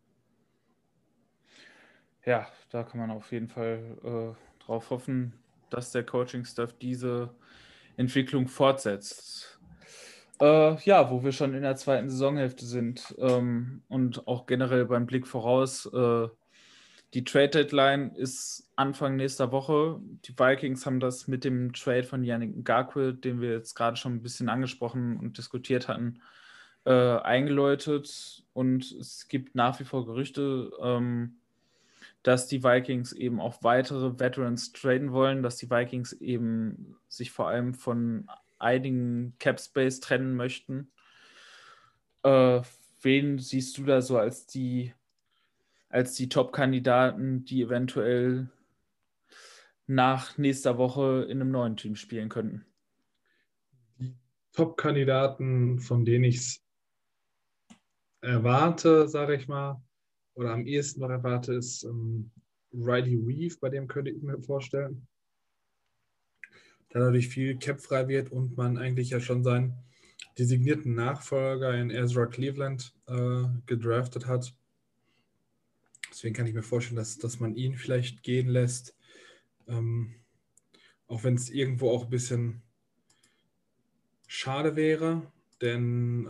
Ja, da kann man auf jeden Fall drauf hoffen, dass der Coaching-Staff diese Entwicklung fortsetzt. Ja, wo wir schon in der zweiten Saisonhälfte sind und auch generell beim Blick voraus, die Trade-Deadline ist Anfang nächster Woche. Die Vikings haben das mit dem Trade von Yannick Ngakoue, den wir jetzt gerade schon ein bisschen angesprochen und diskutiert hatten, eingeläutet. Und es gibt nach wie vor Gerüchte, dass die Vikings eben auch weitere Veterans traden wollen, dass die Vikings eben sich vor allem von einigen Cap Space trennen möchten. Wen siehst du da so als die Top-Kandidaten, die eventuell nach nächster Woche in einem neuen Team spielen könnten? Die Top-Kandidaten, von denen ich es erwarte, sage ich mal, oder am ehesten noch erwarte, ist Riley Reeve, bei dem könnte ich mir vorstellen, da dadurch viel Cap frei wird und man eigentlich ja schon seinen designierten Nachfolger in Ezra Cleveland gedraftet hat. Deswegen kann ich mir vorstellen, dass man ihn vielleicht gehen lässt. Ähm, auch wenn es irgendwo auch ein bisschen schade wäre, denn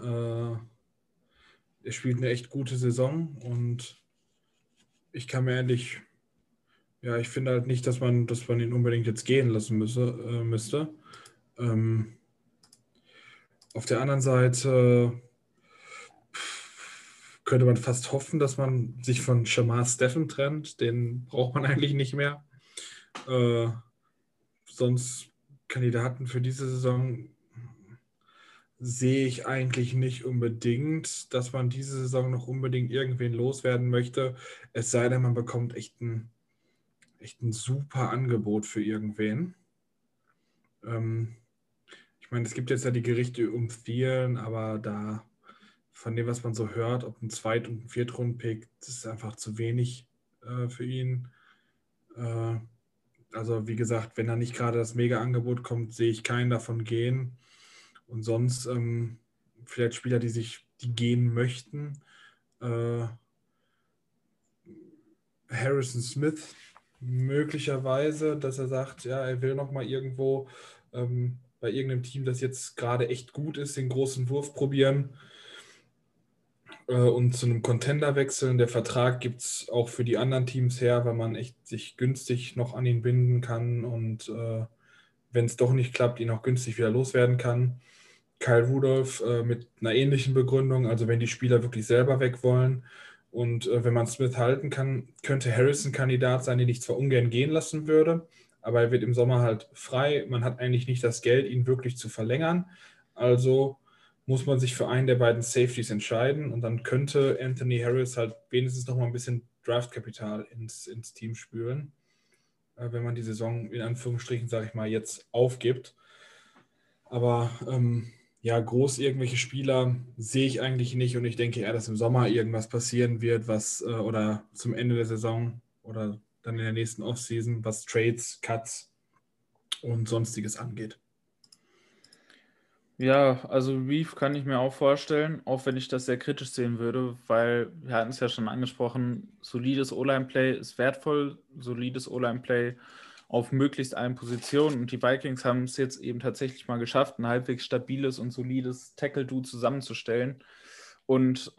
er spielt eine echt gute Saison und ich kann mir ehrlich, ja, ich finde halt nicht, dass man ihn unbedingt jetzt gehen lassen müsste. Ähm, auf der anderen Seite könnte man fast hoffen, dass man sich von Shamar Steffen trennt. Den braucht man eigentlich nicht mehr. Äh, sonst Kandidaten für diese Saison sehe ich eigentlich nicht unbedingt, dass man diese Saison noch unbedingt irgendwen loswerden möchte. Es sei denn, man bekommt echt ein super Angebot für irgendwen. Ähm, ich meine, es gibt jetzt ja die Gerichte um Thielen, aber da von dem, was man so hört, ob ein Zweit- und ein Viertrunden-Pick, das ist einfach zu wenig für ihn. Äh, also wie gesagt, wenn da nicht gerade das Mega-Angebot kommt, sehe ich keinen davon gehen. Und sonst vielleicht Spieler, die gehen möchten. Äh, Harrison Smith möglicherweise, dass er sagt, ja, er will noch mal irgendwo bei irgendeinem Team, das jetzt gerade echt gut ist, den großen Wurf probieren und zu einem Contender wechseln. Der Vertrag gibt es auch für die anderen Teams her, weil man echt sich günstig noch an ihn binden kann und wenn es doch nicht klappt, ihn auch günstig wieder loswerden kann. Kyle Rudolph mit einer ähnlichen Begründung, also wenn die Spieler wirklich selber weg wollen und wenn man Smith halten kann, könnte Harris ein Kandidat sein, den ich zwar ungern gehen lassen würde, aber er wird im Sommer halt frei. Man hat eigentlich nicht das Geld, ihn wirklich zu verlängern. Also muss man sich für einen der beiden Safeties entscheiden und dann könnte Anthony Harris halt wenigstens noch mal ein bisschen Draftkapital ins Team spülen, wenn man die Saison in Anführungsstrichen, sage ich mal, jetzt aufgibt. Aber ja, groß irgendwelche Spieler sehe ich eigentlich nicht und ich denke eher, dass im Sommer irgendwas passieren wird, was oder zum Ende der Saison oder dann in der nächsten Offseason, was Trades, Cuts und sonstiges angeht. Ja, also Reeve kann ich mir auch vorstellen, auch wenn ich das sehr kritisch sehen würde, weil wir hatten es ja schon angesprochen, solides O-Line-Play ist wertvoll, solides O-Line-Play auf möglichst allen Positionen und die Vikings haben es jetzt eben tatsächlich mal geschafft, ein halbwegs stabiles und solides Tackle-Duo zusammenzustellen und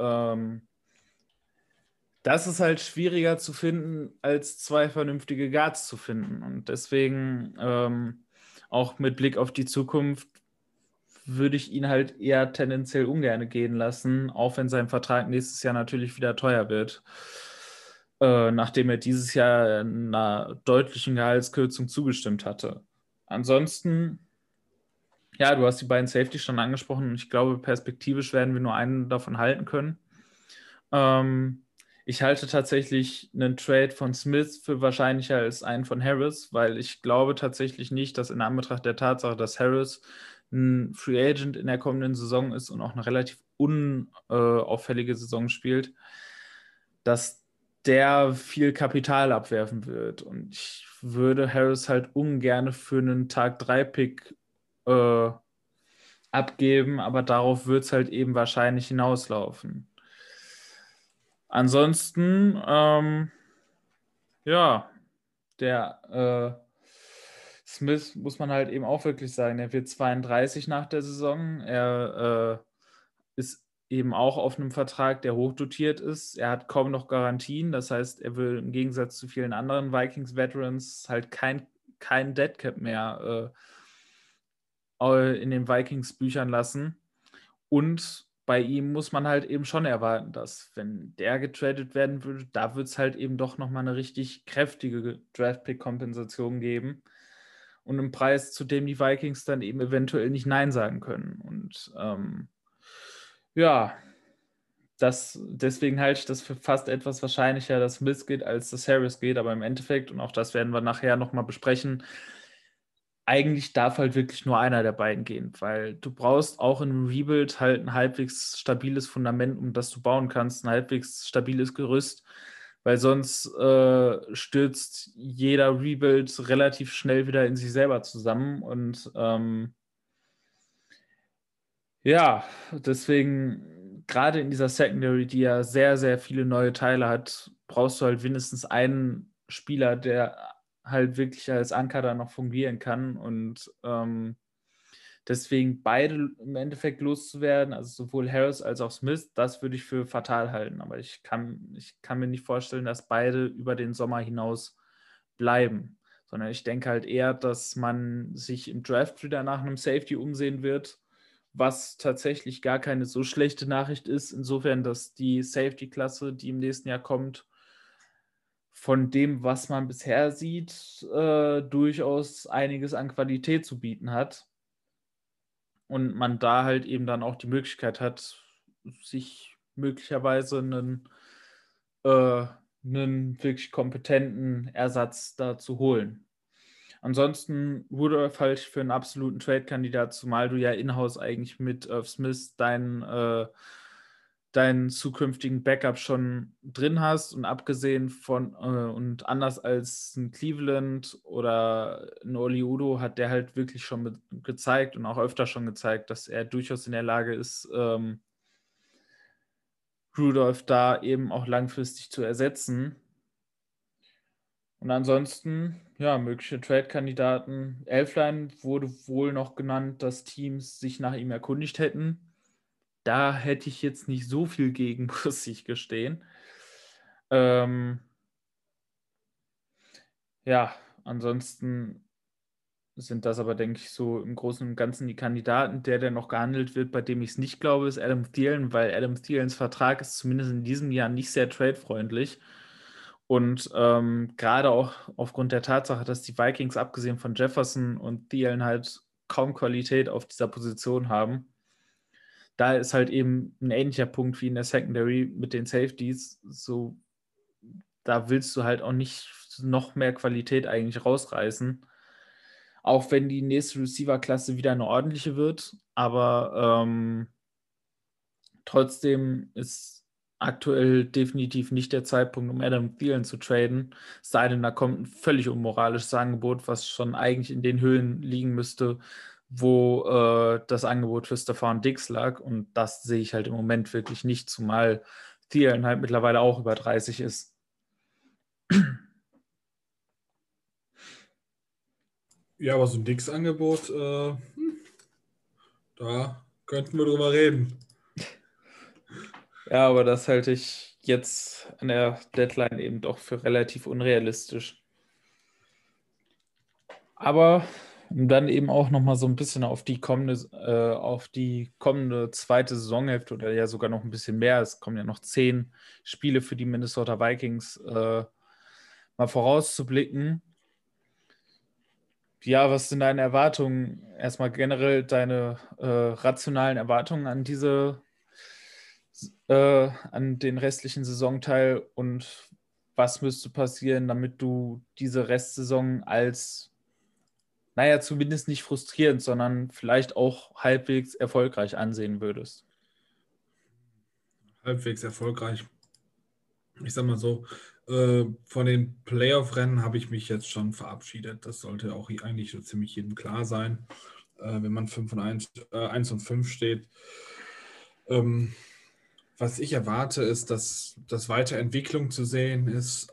das ist halt schwieriger zu finden, als zwei vernünftige Guards zu finden und deswegen auch mit Blick auf die Zukunft würde ich ihn halt eher tendenziell ungern gehen lassen, auch wenn sein Vertrag nächstes Jahr natürlich wieder teuer wird. Nachdem er dieses Jahr einer deutlichen Gehaltskürzung zugestimmt hatte. Ansonsten, ja, du hast die beiden Safety schon angesprochen und ich glaube, perspektivisch werden wir nur einen davon halten können. Ich halte tatsächlich einen Trade von Smith für wahrscheinlicher als einen von Harris, weil ich glaube tatsächlich nicht, dass in Anbetracht der Tatsache, dass Harris ein Free Agent in der kommenden Saison ist und auch eine relativ unauffällige Saison spielt, dass der viel Kapital abwerfen wird. Und ich würde Harris halt ungern für einen Tag-3-Pick abgeben, aber darauf wird es halt eben wahrscheinlich hinauslaufen. Ansonsten, ja, der Smith muss man halt eben auch wirklich sagen, er wird 32 nach der Saison. Er ist eben auch auf einem Vertrag, der hochdotiert ist. Er hat kaum noch Garantien. Das heißt, er will im Gegensatz zu vielen anderen Vikings-Veterans halt kein Deadcap mehr in den Vikings-Büchern lassen. Und bei ihm muss man halt eben schon erwarten, dass, wenn der getradet werden würde, da wird es halt eben doch nochmal eine richtig kräftige Draft-Pick-Kompensation geben. Und einen Preis, zu dem die Vikings dann eben eventuell nicht Nein sagen können. Und ja, deswegen halte ich das für fast etwas wahrscheinlicher, dass Smith geht, als dass Harris geht. Aber im Endeffekt, und auch das werden wir nachher nochmal besprechen, eigentlich darf halt wirklich nur einer der beiden gehen, weil du brauchst auch in einem Rebuild halt ein halbwegs stabiles Fundament, um das du bauen kannst, ein halbwegs stabiles Gerüst, weil sonst stürzt jeder Rebuild relativ schnell wieder in sich selber zusammen und ja, deswegen gerade in dieser Secondary, die ja sehr, sehr viele neue Teile hat, brauchst du halt mindestens einen Spieler, der halt wirklich als Anker da noch fungieren kann und deswegen beide im Endeffekt loszuwerden, also sowohl Harris als auch Smith, das würde ich für fatal halten. Aber ich kann mir nicht vorstellen, dass beide über den Sommer hinaus bleiben. Sondern ich denke halt eher, dass man sich im Draft wieder nach einem Safety umsehen wird, was tatsächlich gar keine so schlechte Nachricht ist. Insofern, dass die Safety-Klasse, die im nächsten Jahr kommt, von dem, was man bisher sieht, durchaus einiges an Qualität zu bieten hat. Und man da halt eben dann auch die Möglichkeit hat, sich möglicherweise einen wirklich kompetenten Ersatz da zu holen. Ansonsten Rudolph halte ich für einen absoluten Trade-Kandidat, zumal du ja in-house eigentlich mit Irv Smith deinen zukünftigen Backup schon drin hast und abgesehen von und anders als ein Cleveland oder ein Oli Udo hat der halt wirklich schon gezeigt und auch öfter schon gezeigt, dass er durchaus in der Lage ist, Rudolph da eben auch langfristig zu ersetzen. Und ansonsten, ja, mögliche Trade-Kandidaten. Elflein wurde wohl noch genannt, dass Teams sich nach ihm erkundigt hätten. Da hätte ich jetzt nicht so viel gegen, muss ich gestehen. Ja, ansonsten sind das aber, denke ich, so im Großen und Ganzen die Kandidaten. Der noch gehandelt wird, bei dem ich es nicht glaube, ist Adam Thielen, weil Adam Thielens Vertrag ist zumindest in diesem Jahr nicht sehr tradefreundlich. Und gerade auch aufgrund der Tatsache, dass die Vikings abgesehen von Jefferson und Thielen halt kaum Qualität auf dieser Position haben, da ist halt eben ein ähnlicher Punkt wie in der Secondary mit den Safeties. So, da willst du halt auch nicht noch mehr Qualität eigentlich rausreißen. Auch wenn die nächste Receiver-Klasse wieder eine ordentliche wird. Aber trotzdem ist aktuell definitiv nicht der Zeitpunkt, um Adam Thielen zu traden. Es sei denn, da kommt ein völlig unmoralisches Angebot, was schon eigentlich in den Höhen liegen müsste, wo das Angebot für Stefan Diggs lag. Und das sehe ich halt im Moment wirklich nicht, zumal Thielen halt mittlerweile auch über 30 ist. Ja, aber so ein Dix-Angebot, da könnten wir drüber reden. Ja, aber das halte ich jetzt an der Deadline eben doch für relativ unrealistisch. Aber um dann eben auch noch mal so ein bisschen auf die kommende zweite Saisonhälfte oder ja sogar noch ein bisschen mehr, es kommen ja noch 10 Spiele für die Minnesota Vikings, mal vorauszublicken. Ja, was sind deine Erwartungen? Erstmal generell deine rationalen Erwartungen an den restlichen Saisonteil und was müsste passieren, damit du diese Restsaison als, naja, zumindest nicht frustrierend, sondern vielleicht auch halbwegs erfolgreich ansehen würdest? Halbwegs erfolgreich. Ich sag mal so, von den Playoff-Rennen habe ich mich jetzt schon verabschiedet. Das sollte auch eigentlich so ziemlich jedem klar sein, wenn man 5 und 1, 1 und 5 steht. Was ich erwarte, ist, dass Weiterentwicklung zu sehen ist.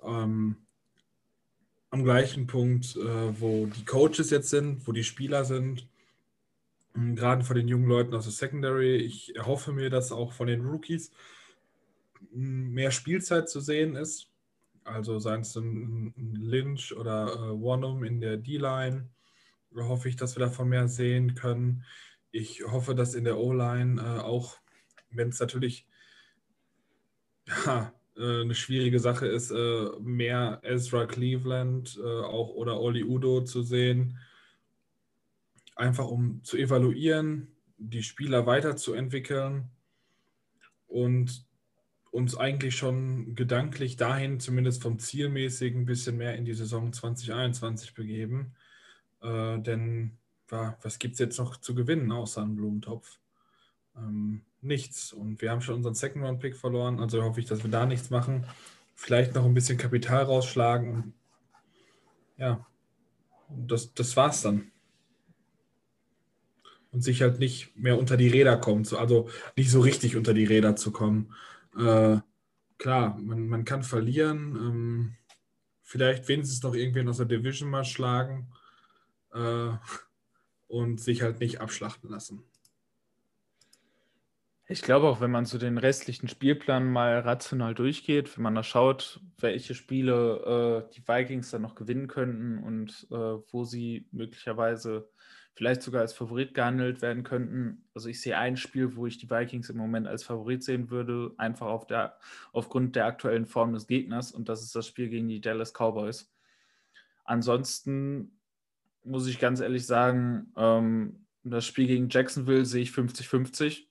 Am gleichen Punkt, wo die Coaches jetzt sind, wo die Spieler sind, gerade von den jungen Leuten aus der Secondary. Ich erhoffe mir, dass auch von den Rookies mehr Spielzeit zu sehen ist. Also seien es ein Lynch oder Wonnum in der D-Line, hoffe ich, dass wir davon mehr sehen können. Ich hoffe, dass in der O-Line auch, wenn es natürlich ja, eine schwierige Sache ist, mehr Ezra Cleveland auch oder Oli Udo zu sehen, einfach um zu evaluieren, die Spieler weiterzuentwickeln und uns eigentlich schon gedanklich dahin, zumindest vom Zielmäßigen, ein bisschen mehr in die Saison 2021 begeben. Denn was gibt es jetzt noch zu gewinnen außer einem Blumentopf? Nichts. Und wir haben schon unseren Second-Round-Pick verloren, also hoffe ich, dass wir da nichts machen. Vielleicht noch ein bisschen Kapital rausschlagen. Und ja, das war's dann. Und sich halt nicht mehr unter die Räder kommen, also nicht so richtig unter die Räder zu kommen. Klar, man kann verlieren. vielleicht wenigstens noch irgendwen aus der Division mal schlagen und sich halt nicht abschlachten lassen. Ich glaube auch, wenn man so den restlichen Spielplan mal rational durchgeht, wenn man da schaut, welche Spiele die Vikings dann noch gewinnen könnten und wo sie möglicherweise vielleicht sogar als Favorit gehandelt werden könnten. Also ich sehe ein Spiel, wo ich die Vikings im Moment als Favorit sehen würde, einfach aufgrund der aktuellen Form des Gegners, und das ist das Spiel gegen die Dallas Cowboys. Ansonsten muss ich ganz ehrlich sagen, das Spiel gegen Jacksonville sehe ich 50-50.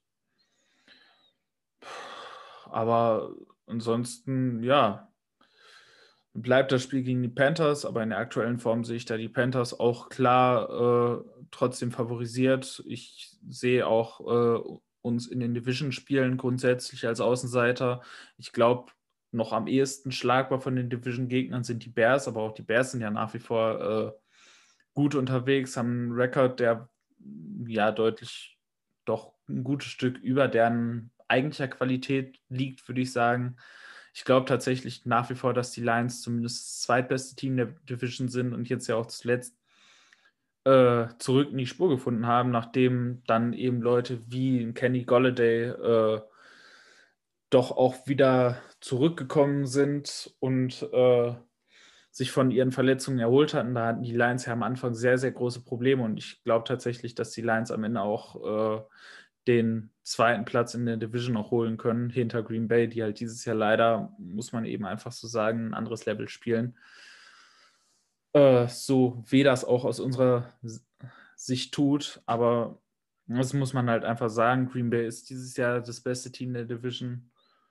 Aber ansonsten, ja, bleibt das Spiel gegen die Panthers, aber in der aktuellen Form sehe ich da die Panthers auch klar trotzdem favorisiert. Ich sehe auch uns in den Division-Spielen grundsätzlich als Außenseiter. Ich glaube, noch am ehesten schlagbar von den Division-Gegnern sind die Bears, aber auch die Bears sind ja nach wie vor gut unterwegs, haben einen Rekord, der ja deutlich doch ein gutes Stück über deren eigentlicher Qualität liegt, würde ich sagen. Ich glaube tatsächlich nach wie vor, dass die Lions zumindest das zweitbeste Team der Division sind und jetzt ja auch zuletzt zurück in die Spur gefunden haben, nachdem dann eben Leute wie Kenny Golladay doch auch wieder zurückgekommen sind und sich von ihren Verletzungen erholt hatten. Da hatten die Lions ja am Anfang sehr, sehr große Probleme und ich glaube tatsächlich, dass die Lions am Ende auch den zweiten Platz in der Division auch holen können, hinter Green Bay, die halt dieses Jahr leider, muss man eben einfach so sagen, ein anderes Level spielen. So weh das auch aus unserer Sicht tut, aber das muss man halt einfach sagen, Green Bay ist dieses Jahr das beste Team der Division.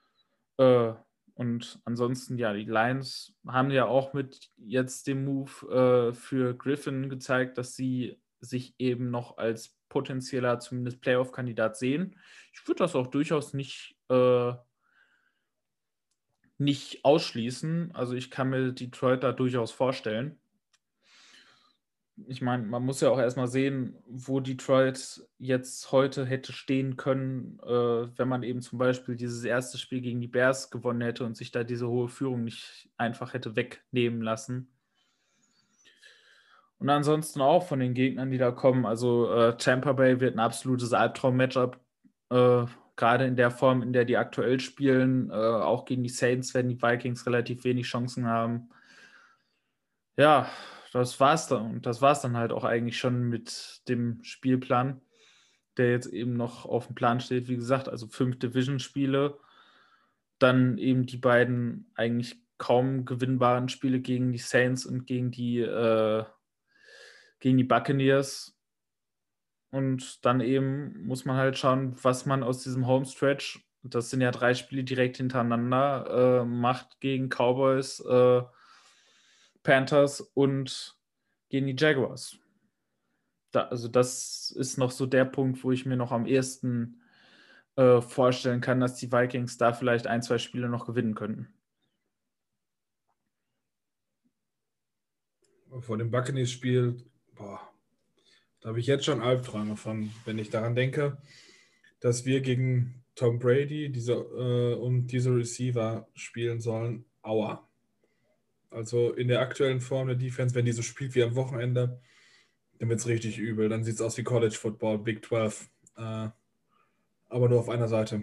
Und ansonsten, ja, die Lions haben ja auch mit jetzt dem Move für Griffin gezeigt, dass sie sich eben noch als potenzieller zumindest Playoff-Kandidat sehen. Ich würde das auch durchaus nicht ausschließen. Also ich kann mir Detroit da durchaus vorstellen. Ich meine, man muss ja auch erstmal sehen, wo Detroit jetzt heute hätte stehen können, wenn man eben zum Beispiel dieses erste Spiel gegen die Bears gewonnen hätte und sich da diese hohe Führung nicht einfach hätte wegnehmen lassen. Und ansonsten auch von den Gegnern, die da kommen. Also Tampa Bay wird ein absolutes Albtraum-Matchup, gerade in der Form, in der die aktuell spielen. Auch gegen die Saints werden die Vikings relativ wenig Chancen haben. Ja, das war's dann. Und das war's dann halt auch eigentlich schon mit dem Spielplan, der jetzt eben noch auf dem Plan steht. Wie gesagt, also 5 Division-Spiele, dann eben die beiden eigentlich kaum gewinnbaren Spiele gegen die Saints und gegen die Buccaneers. Und dann eben muss man halt schauen, was man aus diesem Homestretch, das sind ja 3 Spiele direkt hintereinander, macht gegen Cowboys, Panthers und gegen die Jaguars. Also das ist noch so der Punkt, wo ich mir noch am ehesten vorstellen kann, dass die Vikings da vielleicht 1, 2 Spiele noch gewinnen könnten. Vor dem Buccaneers-Spiel, da habe ich jetzt schon Albträume von, wenn ich daran denke, dass wir gegen Tom Brady und diese Receiver spielen sollen. Aua. Also in der aktuellen Form der Defense, wenn die so spielt wie am Wochenende, dann wird es richtig übel. Dann sieht es aus wie College Football, Big 12. Aber nur auf einer Seite.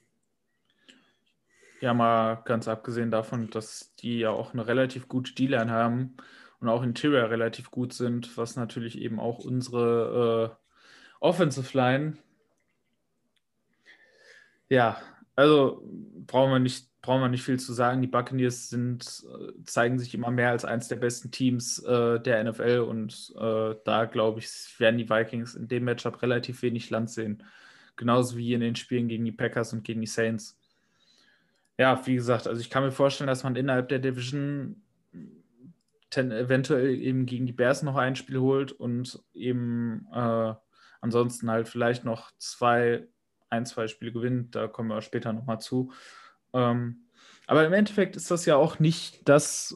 Ja, mal ganz abgesehen davon, dass die ja auch eine relativ gute D-Line haben und auch Interior relativ gut sind, was natürlich eben auch unsere Offensive Line, ja, also brauchen wir nicht viel zu sagen. Die Buccaneers zeigen sich immer mehr als eines der besten Teams der NFL und da glaube ich, werden die Vikings in dem Matchup relativ wenig Land sehen. Genauso wie in den Spielen gegen die Packers und gegen die Saints. Ja, wie gesagt, also ich kann mir vorstellen, dass man innerhalb der Division eventuell eben gegen die Bears noch ein Spiel holt und eben ansonsten halt vielleicht noch 1, 2 Spiele gewinnt. Da kommen wir später nochmal zu. Aber im Endeffekt ist das ja auch nicht das,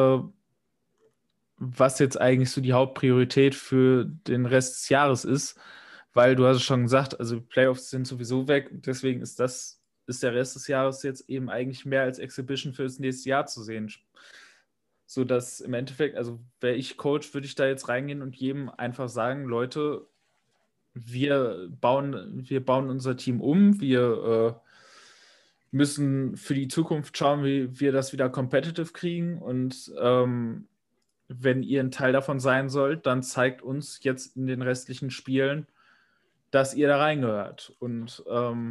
was jetzt eigentlich so die Hauptpriorität für den Rest des Jahres ist, weil du hast es schon gesagt, also Playoffs sind sowieso weg, deswegen ist der Rest des Jahres jetzt eben eigentlich mehr als Exhibition für das nächste Jahr zu sehen. so dass im Endeffekt, also wäre ich Coach, würde ich da jetzt reingehen und jedem einfach sagen, Leute, wir bauen unser Team um, wir müssen für die Zukunft schauen, wie wir das wieder competitive kriegen und wenn ihr ein Teil davon sein sollt, dann zeigt uns jetzt in den restlichen Spielen, dass ihr da reingehört. Und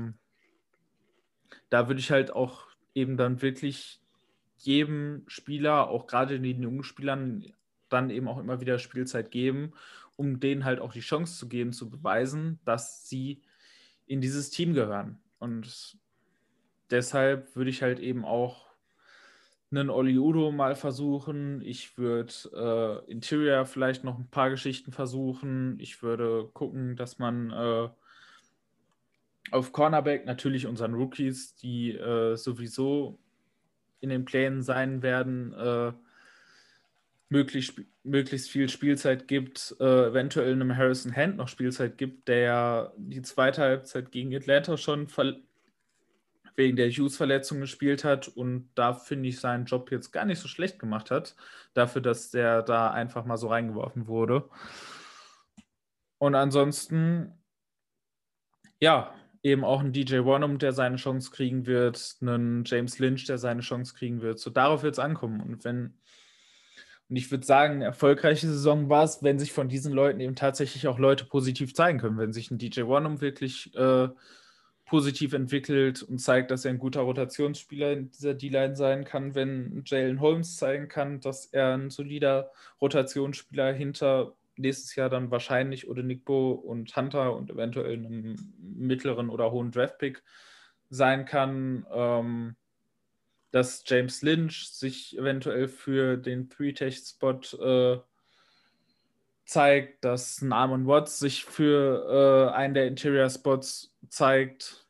da würde ich halt auch eben dann wirklich jedem Spieler, auch gerade den jungen Spielern, dann eben auch immer wieder Spielzeit geben, um denen halt auch die Chance zu geben, zu beweisen, dass sie in dieses Team gehören. Und deshalb würde ich halt eben auch einen Oli Udo mal versuchen. Ich würde Interior vielleicht noch ein paar Geschichten versuchen. Ich würde gucken, dass man auf Cornerback natürlich unseren Rookies, die sowieso in den Plänen sein werden, möglichst viel Spielzeit gibt, eventuell einem Harrison Hand noch Spielzeit gibt, der die zweite Halbzeit gegen Atlanta schon wegen der Hughes-Verletzung gespielt hat und da finde ich seinen Job jetzt gar nicht so schlecht gemacht hat, dafür, dass der da einfach mal so reingeworfen wurde. Und ansonsten, ja, eben auch ein DJ Wonnum, der seine Chance kriegen wird, einen James Lynch, der seine Chance kriegen wird. So darauf wird es ankommen. Und ich würde sagen, eine erfolgreiche Saison war es, wenn sich von diesen Leuten eben tatsächlich auch Leute positiv zeigen können. Wenn sich ein DJ Wonnum wirklich positiv entwickelt und zeigt, dass er ein guter Rotationsspieler in dieser D-Line sein kann, wenn Jalen Holmes zeigen kann, dass er ein solider Rotationsspieler hinter nächstes Jahr dann wahrscheinlich Odenigbo und Hunter und eventuell einem mittleren oder hohen Draftpick sein kann, dass James Lynch sich eventuell für den Three-Tech-Spot zeigt, dass ein Armon Watts sich für einen der Interior-Spots zeigt.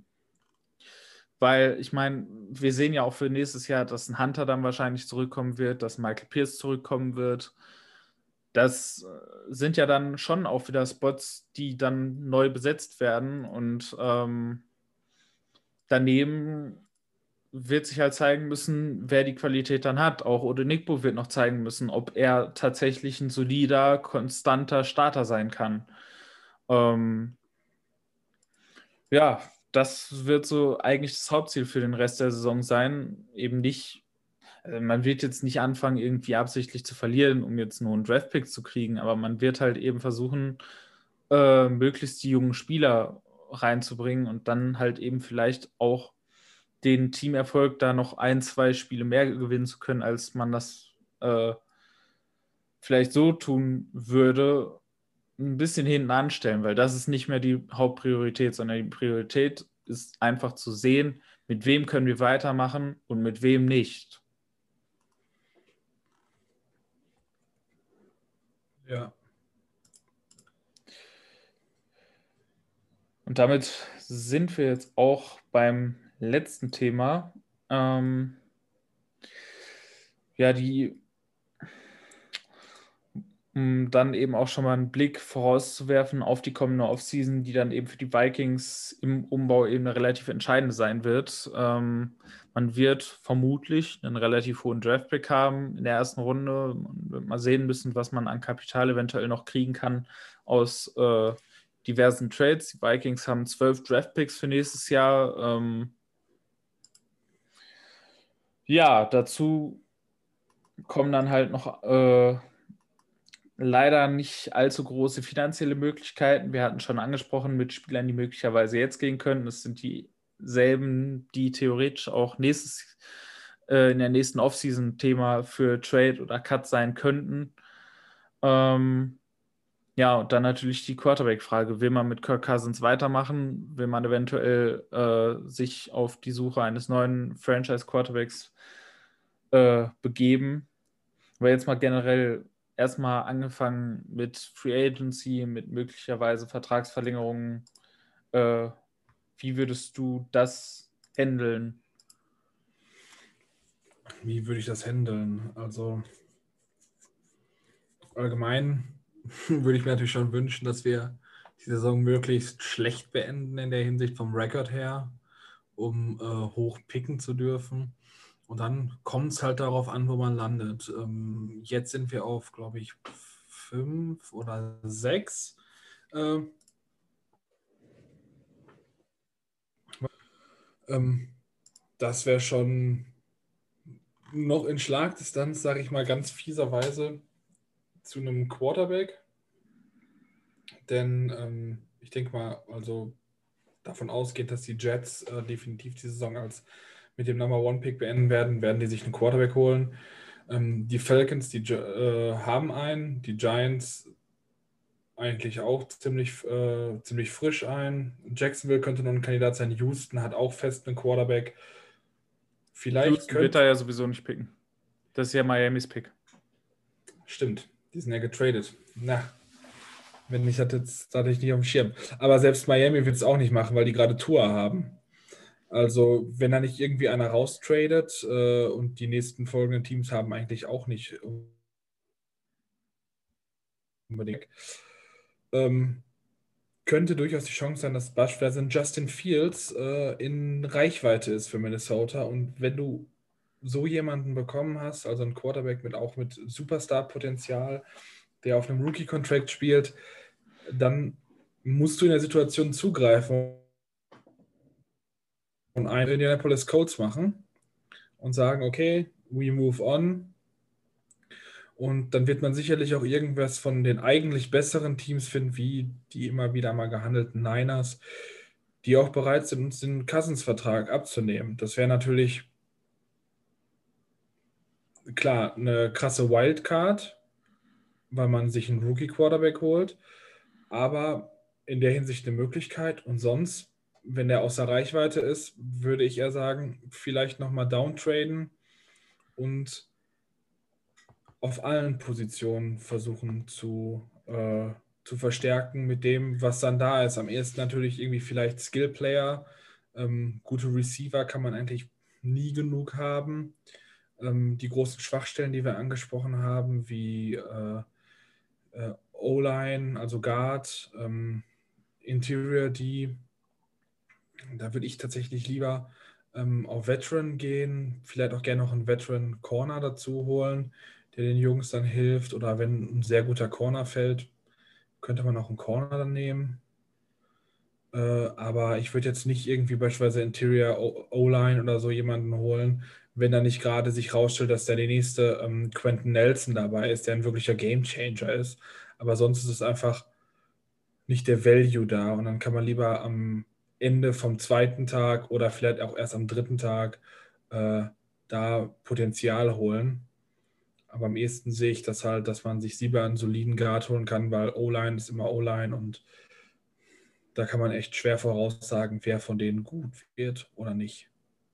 Weil, ich meine, wir sehen ja auch für nächstes Jahr, dass ein Hunter dann wahrscheinlich zurückkommen wird, dass Michael Pierce zurückkommen wird. Das sind ja dann schon auch wieder Spots, die dann neu besetzt werden. Und daneben wird sich halt zeigen müssen, wer die Qualität dann hat. Auch Odenigbo wird noch zeigen müssen, ob er tatsächlich ein solider, konstanter Starter sein kann. Ja, das wird so eigentlich das Hauptziel für den Rest der Saison sein. Eben nicht, man wird jetzt nicht anfangen, irgendwie absichtlich zu verlieren, um jetzt nur einen Draftpick zu kriegen, aber man wird halt eben versuchen, möglichst die jungen Spieler reinzubringen und dann halt eben vielleicht auch den Teamerfolg da noch ein, zwei Spiele mehr gewinnen zu können, als man das vielleicht so tun würde, ein bisschen hinten anstellen, weil das ist nicht mehr die Hauptpriorität, sondern die Priorität ist einfach zu sehen, mit wem können wir weitermachen und mit wem nicht. Ja. Und damit sind wir jetzt auch beim letzten Thema. Ja, um dann eben auch schon mal einen Blick vorauszuwerfen auf die kommende Offseason, die dann eben für die Vikings im Umbau eben eine relativ entscheidende sein wird. Man wird vermutlich einen relativ hohen Draftpick haben in der ersten Runde. Man wird mal sehen müssen, was man an Kapital eventuell noch kriegen kann aus diversen Trades. Die Vikings haben 12 Draftpicks für nächstes Jahr. Ja, dazu kommen dann halt noch leider nicht allzu große finanzielle Möglichkeiten. Wir hatten schon angesprochen mit Spielern, die möglicherweise jetzt gehen können. Das sind dieselben, die theoretisch auch in der nächsten Offseason Thema für Trade oder Cut sein könnten. Ja, und dann natürlich die Quarterback-Frage. Will man mit Kirk Cousins weitermachen? Will man eventuell sich auf die Suche eines neuen Franchise-Quarterbacks begeben? Aber jetzt mal generell erstmal angefangen mit Free Agency, mit möglicherweise Vertragsverlängerungen. Äh, Wie würdest du das handeln? Wie würde ich das handeln? Also allgemein würde ich mir natürlich schon wünschen, dass wir die Saison möglichst schlecht beenden in der Hinsicht vom Rekord her, um hoch picken zu dürfen. Und dann kommt es halt darauf an, wo man landet. Jetzt sind wir auf, glaube ich, 5 oder 6. Das wäre schon noch in Schlagdistanz, sage ich mal ganz fieserweise, zu einem Quarterback. Denn ich denke mal, also davon ausgeht, dass die Jets definitiv die Saison als mit dem Number One Pick beenden werden, werden die sich einen Quarterback holen. Die Falcons, die haben einen, die Giants eigentlich auch ziemlich frisch ein. Jacksonville könnte noch ein Kandidat sein. Houston hat auch fest einen Quarterback. Vielleicht Houston wird da könnte. ja sowieso nicht picken. Das ist ja Miamis Pick. Stimmt, die sind ja getradet. Na, wenn ich hatte ich nicht auf dem Schirm. Aber selbst Miami wird es auch nicht machen, weil die gerade Tour haben. Also, wenn da nicht irgendwie einer raustradet und die nächsten folgenden Teams haben eigentlich auch nicht unbedingt. Könnte durchaus die Chance sein, dass beispielsweise ein Justin Fields in Reichweite ist für Minnesota. Und wenn du so jemanden bekommen hast, also einen Quarterback auch mit Superstar-Potenzial, der auf einem Rookie-Contract spielt, dann musst du in der Situation zugreifen und einen Indianapolis Colts machen und sagen, okay, we move on. Und dann wird man sicherlich auch irgendwas von den eigentlich besseren Teams finden, wie die immer wieder mal gehandelten Niners, die auch bereit sind, uns den Cousins-Vertrag abzunehmen. Das wäre natürlich, klar, eine krasse Wildcard, weil man sich einen Rookie-Quarterback holt, aber in der Hinsicht eine Möglichkeit. Und sonst, wenn der außer Reichweite ist, würde ich eher sagen, vielleicht nochmal downtraden und auf allen Positionen versuchen zu verstärken mit dem, was dann da ist. Am ehesten natürlich irgendwie vielleicht Skill-Player. Gute Receiver kann man eigentlich nie genug haben. Die großen Schwachstellen, die wir angesprochen haben, wie O-Line, also Guard, Interior D, da würde ich tatsächlich lieber auf Veteran gehen, vielleicht auch gerne noch einen Veteran Corner dazu holen, der den Jungs dann hilft. Oder wenn ein sehr guter Corner fällt, könnte man auch einen Corner dann nehmen. Aber ich würde jetzt nicht irgendwie beispielsweise Interior O-Line oder so jemanden holen, wenn da nicht gerade sich rausstellt, dass der nächste Quentin Nelson dabei ist, der ein wirklicher Gamechanger ist. Aber sonst ist es einfach nicht der Value da. Und dann kann man lieber am Ende vom zweiten Tag oder vielleicht auch erst am dritten Tag da Potenzial holen. Aber am ehesten sehe ich das halt, dass man sich lieber einen soliden Guard holen kann, weil O-Line ist immer O-Line und da kann man echt schwer voraussagen, wer von denen gut wird oder nicht.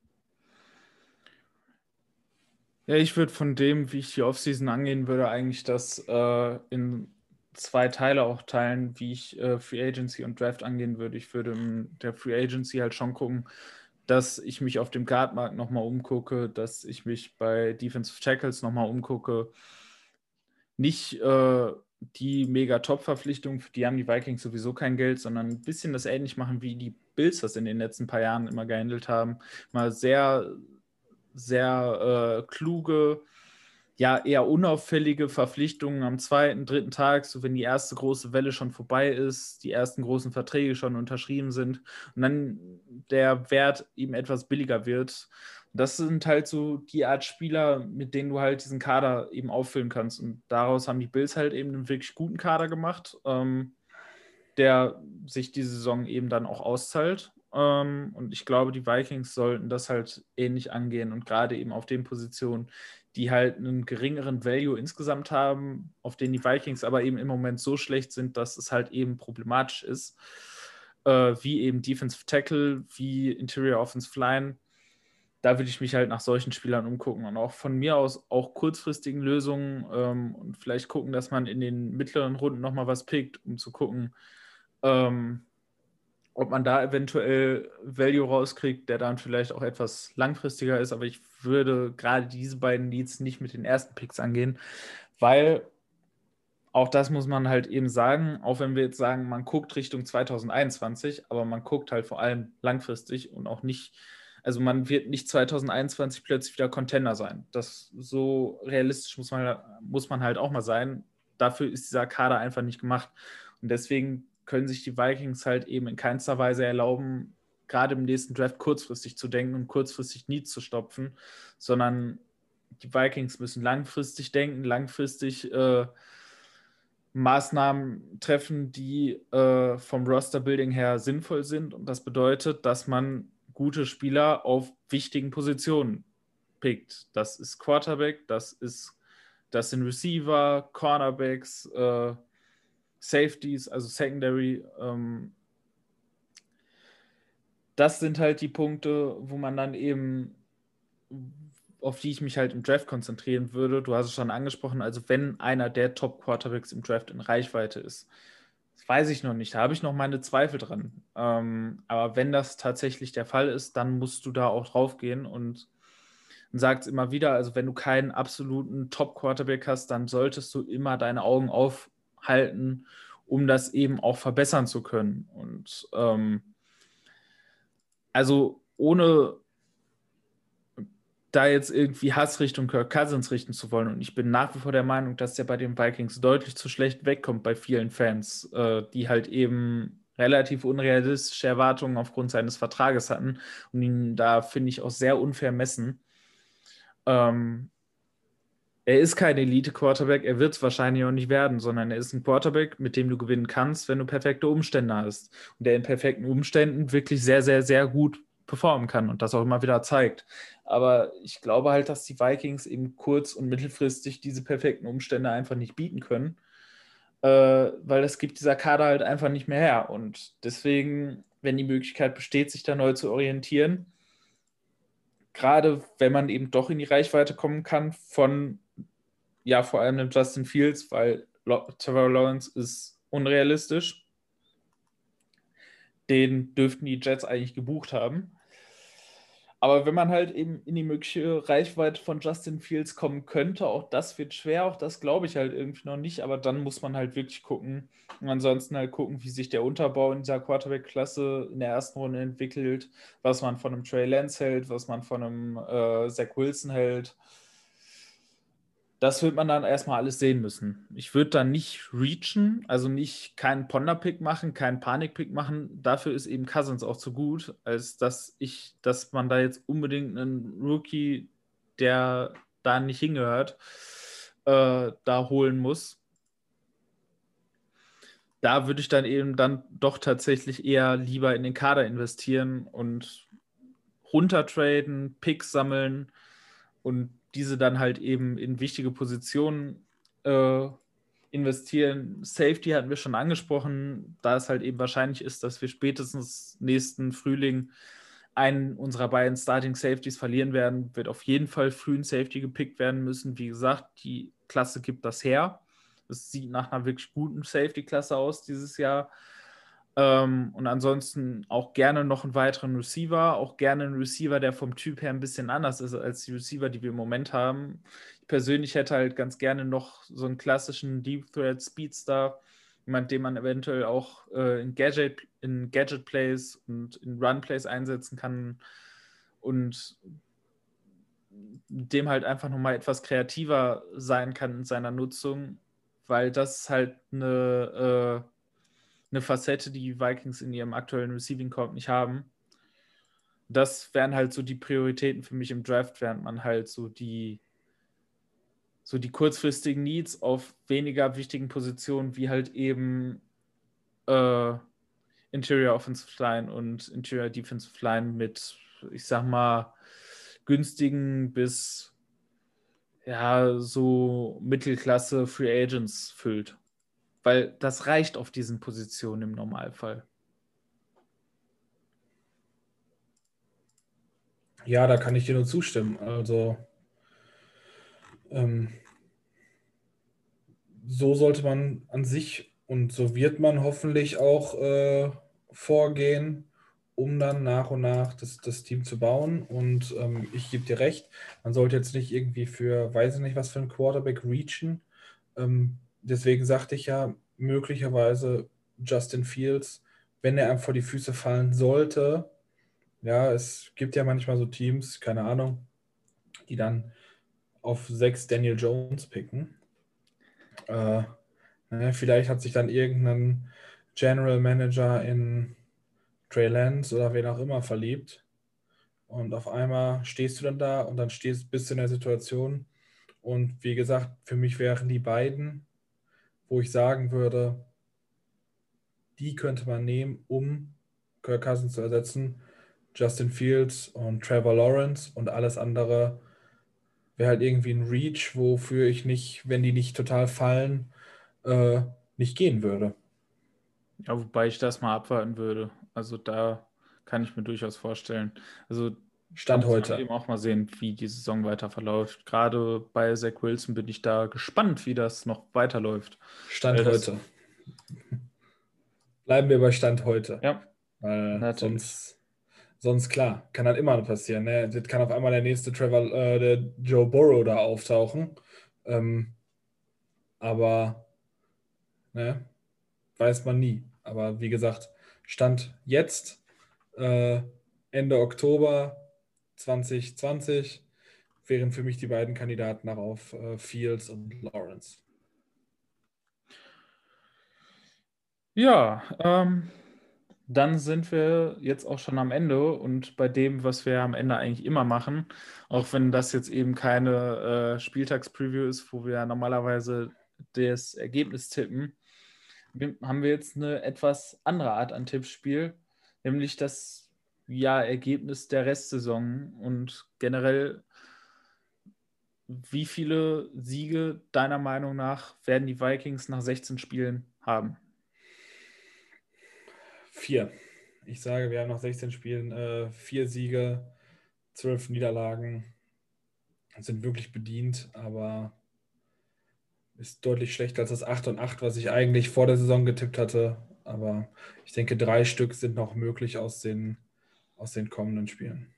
Ja, ich würde von dem, wie ich die Offseason angehen würde, eigentlich das in zwei Teile auch teilen, wie ich Free Agency und Draft angehen würde. Ich würde in der Free Agency halt schon gucken, dass ich mich auf dem Guardmarkt nochmal umgucke, dass ich mich bei Defensive Tackles nochmal umgucke. Nicht die mega Top-Verpflichtung, für die haben die Vikings sowieso kein Geld, sondern ein bisschen das ähnlich machen, wie die Bills das in den letzten paar Jahren immer gehandelt haben. Mal sehr, sehr kluge, ja, eher unauffällige Verpflichtungen am zweiten, dritten Tag, so wenn die erste große Welle schon vorbei ist, die ersten großen Verträge schon unterschrieben sind und dann der Wert eben etwas billiger wird. Das sind halt so die Art Spieler, mit denen du halt diesen Kader eben auffüllen kannst. Und daraus haben die Bills halt eben einen wirklich guten Kader gemacht, der sich diese Saison eben dann auch auszahlt. Und ich glaube, die Vikings sollten das halt ähnlich angehen und gerade eben auf den Positionen, die halt einen geringeren Value insgesamt haben, auf denen die Vikings aber eben im Moment so schlecht sind, dass es halt eben problematisch ist, wie eben Defensive Tackle, wie Interior Offensive Line. Da würde ich mich halt nach solchen Spielern umgucken und auch von mir aus auch kurzfristigen Lösungen und vielleicht gucken, dass man in den mittleren Runden nochmal was pickt, um zu gucken, ähm, ob man da eventuell Value rauskriegt, der dann vielleicht auch etwas langfristiger ist. Aber ich würde gerade diese beiden Leads nicht mit den ersten Picks angehen, weil auch das muss man halt eben sagen, auch wenn wir jetzt sagen, man guckt Richtung 2021, aber man guckt halt vor allem langfristig und auch nicht Also man wird nicht 2021 plötzlich wieder Contender sein. Das so realistisch muss man halt auch mal sein. Dafür ist dieser Kader einfach nicht gemacht. Und deswegen können sich die Vikings halt eben in keinster Weise erlauben, gerade im nächsten Draft kurzfristig zu denken und kurzfristig Needs zu stopfen, sondern die Vikings müssen langfristig denken, langfristig Maßnahmen treffen, die vom Roster-Building her sinnvoll sind. Und das bedeutet, dass man gute Spieler auf wichtigen Positionen pickt. Das ist Quarterback, das sind Receiver, Cornerbacks, Safeties, also Secondary. Das sind halt die Punkte, wo man dann eben, auf die ich mich halt im Draft konzentrieren würde. Du hast es schon angesprochen, also wenn einer der Top-Quarterbacks im Draft in Reichweite ist. Das weiß ich noch nicht, da habe ich noch meine Zweifel dran. Aber wenn das tatsächlich der Fall ist, dann musst du da auch drauf gehen und sagt es immer wieder, also wenn du keinen absoluten Top-Quarterback hast, dann solltest du immer deine Augen aufhalten, um das eben auch verbessern zu können. Und also ohne da jetzt irgendwie Hass Richtung Kirk Cousins richten zu wollen. Und ich bin nach wie vor der Meinung, dass der bei den Vikings deutlich zu schlecht wegkommt bei vielen Fans, die halt eben relativ unrealistische Erwartungen aufgrund seines Vertrages hatten und ihn da, finde ich, auch sehr unfair messen. Er ist kein Elite-Quarterback, er wird es wahrscheinlich auch nicht werden, sondern er ist ein Quarterback, mit dem du gewinnen kannst, wenn du perfekte Umstände hast. Und der in perfekten Umständen wirklich sehr, sehr, sehr gut performen kann und das auch immer wieder zeigt. Aber ich glaube halt, dass die Vikings eben kurz- und mittelfristig diese perfekten Umstände einfach nicht bieten können, weil das gibt dieser Kader halt einfach nicht mehr her. Und deswegen, wenn die Möglichkeit besteht, sich da neu zu orientieren, gerade wenn man eben doch in die Reichweite kommen kann von, ja, vor allem dem Justin Fields, weil Trevor Lawrence ist unrealistisch. Den dürften die Jets eigentlich gebucht haben. Aber wenn man halt eben in die mögliche Reichweite von Justin Fields kommen könnte, auch das wird schwer, auch das glaube ich halt irgendwie noch nicht, aber dann muss man halt wirklich gucken und ansonsten halt gucken, wie sich der Unterbau in dieser Quarterback-Klasse in der ersten Runde entwickelt, was man von einem Trey Lance hält, was man von einem Zach Wilson hält. Das wird man dann erstmal alles sehen müssen. Ich würde dann nicht reachen, also nicht keinen Ponder-Pick machen, keinen Panik-Pick machen. Dafür ist eben Cousins auch zu gut, als dass man da jetzt unbedingt einen Rookie, der da nicht hingehört, da holen muss. Da würde ich dann eben dann doch tatsächlich eher lieber in den Kader investieren und runtertraden, Picks sammeln und diese dann halt eben in wichtige Positionen investieren. Safety hatten wir schon angesprochen, da es halt eben wahrscheinlich ist, dass wir spätestens nächsten Frühling einen unserer beiden Starting Safeties verlieren werden, wird auf jeden Fall früh ein Safety gepickt werden müssen. Wie gesagt, die Klasse gibt das her. Es sieht nach einer wirklich guten Safety-Klasse aus dieses Jahr. Und ansonsten auch gerne noch einen weiteren Receiver, auch gerne einen Receiver, der vom Typ her ein bisschen anders ist als die Receiver, die wir im Moment haben. Ich persönlich hätte halt ganz gerne noch so einen klassischen Deep Threat Speedster, jemand, den man eventuell auch in Gadget Plays und in Run Plays einsetzen kann und dem halt einfach nochmal etwas kreativer sein kann in seiner Nutzung, weil das ist halt eine Facette, die Vikings in ihrem aktuellen Receiving Corps nicht haben. Das wären halt so die Prioritäten für mich im Draft, während man halt so die kurzfristigen Needs auf weniger wichtigen Positionen wie halt eben Interior Offensive Line und Interior Defensive Line mit, ich sag mal, günstigen bis ja so Mittelklasse Free Agents füllt. Weil das reicht auf diesen Positionen im Normalfall. Ja, da kann ich dir nur zustimmen. Also so sollte man an sich und so wird man hoffentlich auch vorgehen, um dann nach und nach das Team zu bauen. Und ich gebe dir recht, man sollte jetzt nicht irgendwie für, weiß ich nicht, was für ein Quarterback reachen. Deswegen sagte ich ja, möglicherweise Justin Fields, wenn er einem vor die Füße fallen sollte, Ja, es gibt ja manchmal so Teams, keine Ahnung, die dann auf 6 Daniel Jones picken. Vielleicht hat sich dann irgendein General Manager in Trey Lance oder wen auch immer verliebt. Und auf einmal stehst du dann da und dann bist du in der Situation. Und wie gesagt, für mich wären die beiden, wo ich sagen würde, die könnte man nehmen, um Kirk Cousins zu ersetzen. Justin Fields und Trevor Lawrence, und alles andere wäre halt irgendwie ein Reach, wofür ich nicht, wenn die nicht total fallen, äh, nicht gehen würde. Ja, wobei ich das mal abwarten würde. Also da kann ich mir durchaus vorstellen. Also da Stand muss man heute. eben auch mal sehen, wie die Saison weiter verläuft. Gerade bei Zach Wilson bin ich da gespannt, wie das noch weiterläuft. Weil Stand das, heute. Bleiben wir bei Stand heute. ja, Weil natürlich. sonst klar, kann halt immer passieren. Ne? Das kann auf einmal der nächste der Joe Burrow da auftauchen. Ähm, aber ne, weiß man nie. Aber wie gesagt, Stand jetzt, äh, Ende Oktober 2020, wären für mich die beiden Kandidaten nach auf Fields und Lawrence. Ja, dann sind wir jetzt auch schon am Ende und bei dem, was wir am Ende eigentlich immer machen, auch wenn das jetzt eben keine Spieltagspreview ist, wo wir ja normalerweise das Ergebnis tippen, haben wir jetzt eine etwas andere Art an Tippspiel, nämlich das Ergebnis der Restsaison und generell, wie viele Siege deiner Meinung nach werden die Vikings nach 16 Spielen haben? 4. Ich sage, wir haben nach 16 Spielen 4 Siege, 12 Niederlagen, sind wirklich bedient, aber ist deutlich schlechter als das 8-8, was ich eigentlich vor der Saison getippt hatte. Aber ich denke, 3 Stück sind noch möglich aus den kommenden Spielen.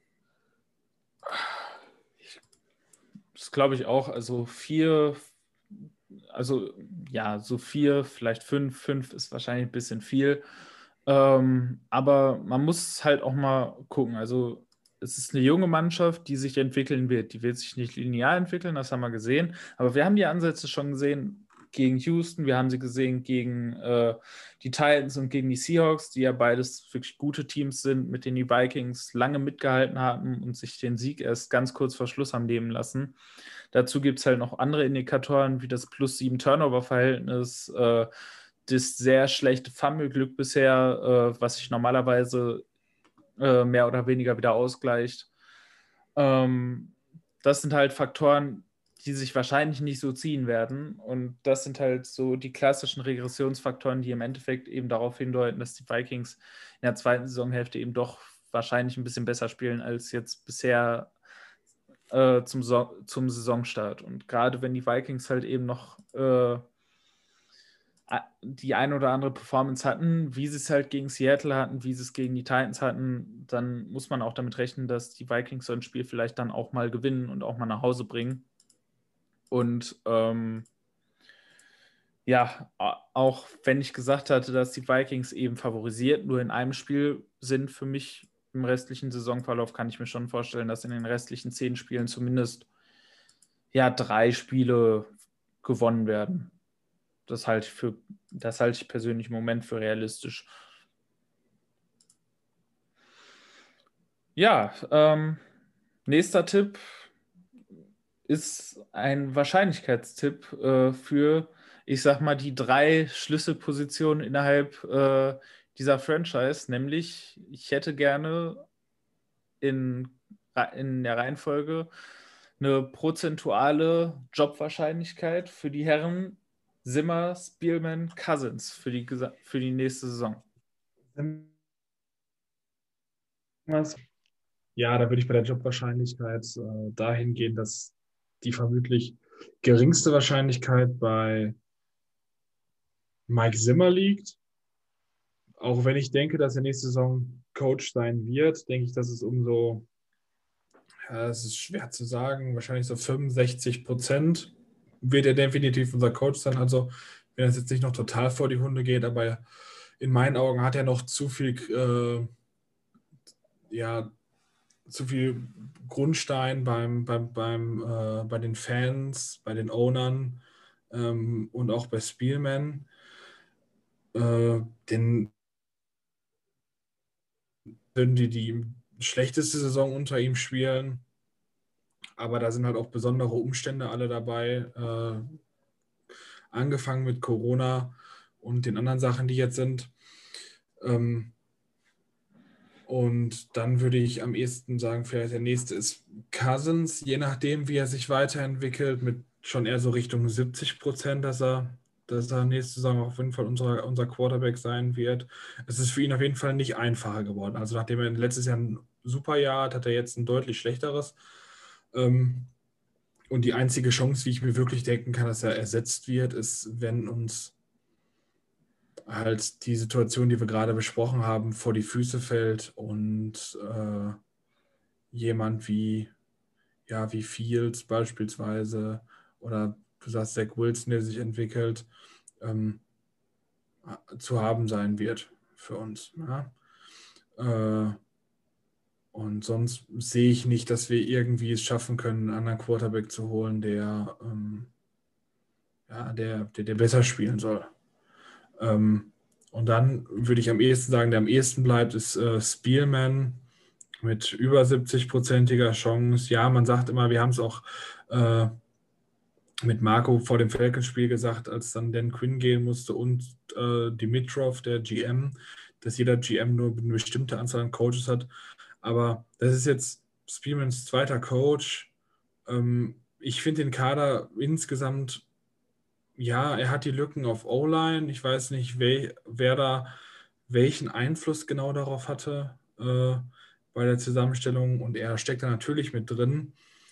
Das glaube ich auch. Also vier, also ja, so vier, vielleicht fünf. Fünf ist wahrscheinlich ein bisschen viel. Aber man muss halt auch mal gucken. Also es ist eine junge Mannschaft, die sich entwickeln wird. Die wird sich nicht linear entwickeln, das haben wir gesehen. Aber wir haben die Ansätze schon gesehen gegen Houston, wir haben sie gesehen gegen die Titans und gegen die Seahawks, die ja beides wirklich gute Teams sind, mit denen die Vikings lange mitgehalten haben und sich den Sieg erst ganz kurz vor Schluss haben nehmen lassen. Dazu gibt es halt noch andere Indikatoren, wie das Plus-7-Turnover-Verhältnis, das sehr schlechte Fumble-Glück bisher, was sich normalerweise mehr oder weniger wieder ausgleicht. Ähm, Das sind halt Faktoren, die sich wahrscheinlich nicht so ziehen werden. Und das sind halt so die klassischen Regressionsfaktoren, die im Endeffekt eben darauf hindeuten, dass die Vikings in der zweiten Saisonhälfte eben doch wahrscheinlich ein bisschen besser spielen als jetzt bisher zum Saisonstart. Und gerade wenn die Vikings halt eben noch die ein oder andere Performance hatten, wie sie es halt gegen Seattle hatten, wie sie es gegen die Titans hatten, dann muss man auch damit rechnen, dass die Vikings so ein Spiel vielleicht dann auch mal gewinnen und auch mal nach Hause bringen. Und ja, auch wenn ich gesagt hatte, dass die Vikings eben favorisiert nur in einem Spiel sind für mich im restlichen Saisonverlauf, kann ich mir schon vorstellen, dass in den restlichen 10 Spielen zumindest ja 3 Spiele gewonnen werden. Das halte ich persönlich im Moment für realistisch. Ja, nächster Tipp ist ein Wahrscheinlichkeitstipp für, ich sag mal, die 3 Schlüsselpositionen innerhalb dieser Franchise, nämlich ich hätte gerne in, in der Reihenfolge eine prozentuale Jobwahrscheinlichkeit für die Herren Zimmer, Spielman, Cousins für die nächste Saison. Ja, da würde ich bei der Jobwahrscheinlichkeit dahin gehen, dass die vermutlich geringste Wahrscheinlichkeit bei Mike Zimmer liegt. Auch wenn ich denke, dass er nächste Saison Coach sein wird, denke ich, dass es es ist schwer zu sagen, wahrscheinlich so 65% wird er definitiv unser Coach sein. Also, wenn es jetzt nicht noch total vor die Hunde geht, aber in meinen Augen hat er noch zu viel ja, zu viel Grundstein bei den Fans, bei den Ownern und auch bei Spielman. Den würden die schlechteste Saison unter ihm spielen. Aber da sind halt auch besondere Umstände alle dabei. Angefangen mit Corona und den anderen Sachen, die jetzt sind. Und dann würde ich am ehesten sagen, vielleicht der nächste ist Cousins, je nachdem, wie er sich weiterentwickelt, mit schon eher so Richtung 70%, dass er nächste Saison auf jeden Fall unser Quarterback sein wird. Es ist für ihn auf jeden Fall nicht einfacher geworden. Also nachdem er letztes Jahr ein super Jahr hat, hat er jetzt ein deutlich schlechteres. Und die einzige Chance, wie ich mir wirklich denken kann, dass er ersetzt wird, ist, wenn uns halt die Situation, die wir gerade besprochen haben, vor die Füße fällt und jemand wie Fields beispielsweise oder du sagst Zach Wilson, der sich entwickelt, zu haben sein wird für uns. Ja? Und sonst sehe ich nicht, dass wir irgendwie es schaffen können, einen anderen Quarterback zu holen, der besser spielen soll. Und dann würde ich am ehesten sagen, der am ehesten bleibt, ist Spielman mit über 70%iger Chance. Ja, man sagt immer, wir haben es auch mit Marco vor dem Falcons-Spiel gesagt, als dann Dan Quinn gehen musste und Dimitrov, der GM, dass jeder GM nur eine bestimmte Anzahl an Coaches hat. Aber das ist jetzt Spielmans zweiter Coach. Ich finde den Kader insgesamt, ja, er hat die Lücken auf O-Line. Ich weiß nicht, wer da welchen Einfluss genau darauf hatte bei der Zusammenstellung. Und er steckt da natürlich mit drin.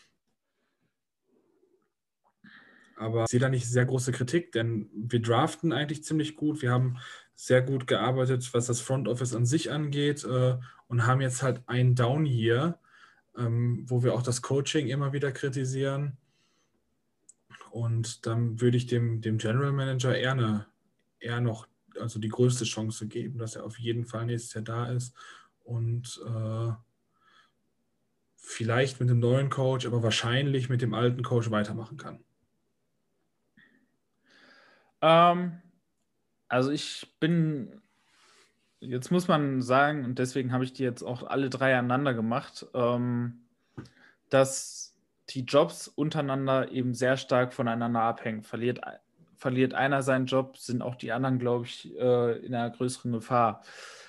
Aber ich sehe da nicht sehr große Kritik, denn wir draften eigentlich ziemlich gut. Wir haben sehr gut gearbeitet, was das Front Office an sich angeht und haben jetzt halt einen Down hier, wo wir auch das Coaching immer wieder kritisieren. Und dann würde ich dem General Manager eher noch also die größte Chance geben, dass er auf jeden Fall nächstes Jahr da ist und vielleicht mit dem neuen Coach, aber wahrscheinlich mit dem alten Coach weitermachen kann. Also jetzt muss man sagen, und deswegen habe ich die jetzt auch alle drei aneinander gemacht, dass die Jobs untereinander eben sehr stark voneinander abhängen. Verliert einer seinen Job, sind auch die anderen, glaube ich, in einer größeren Gefahr.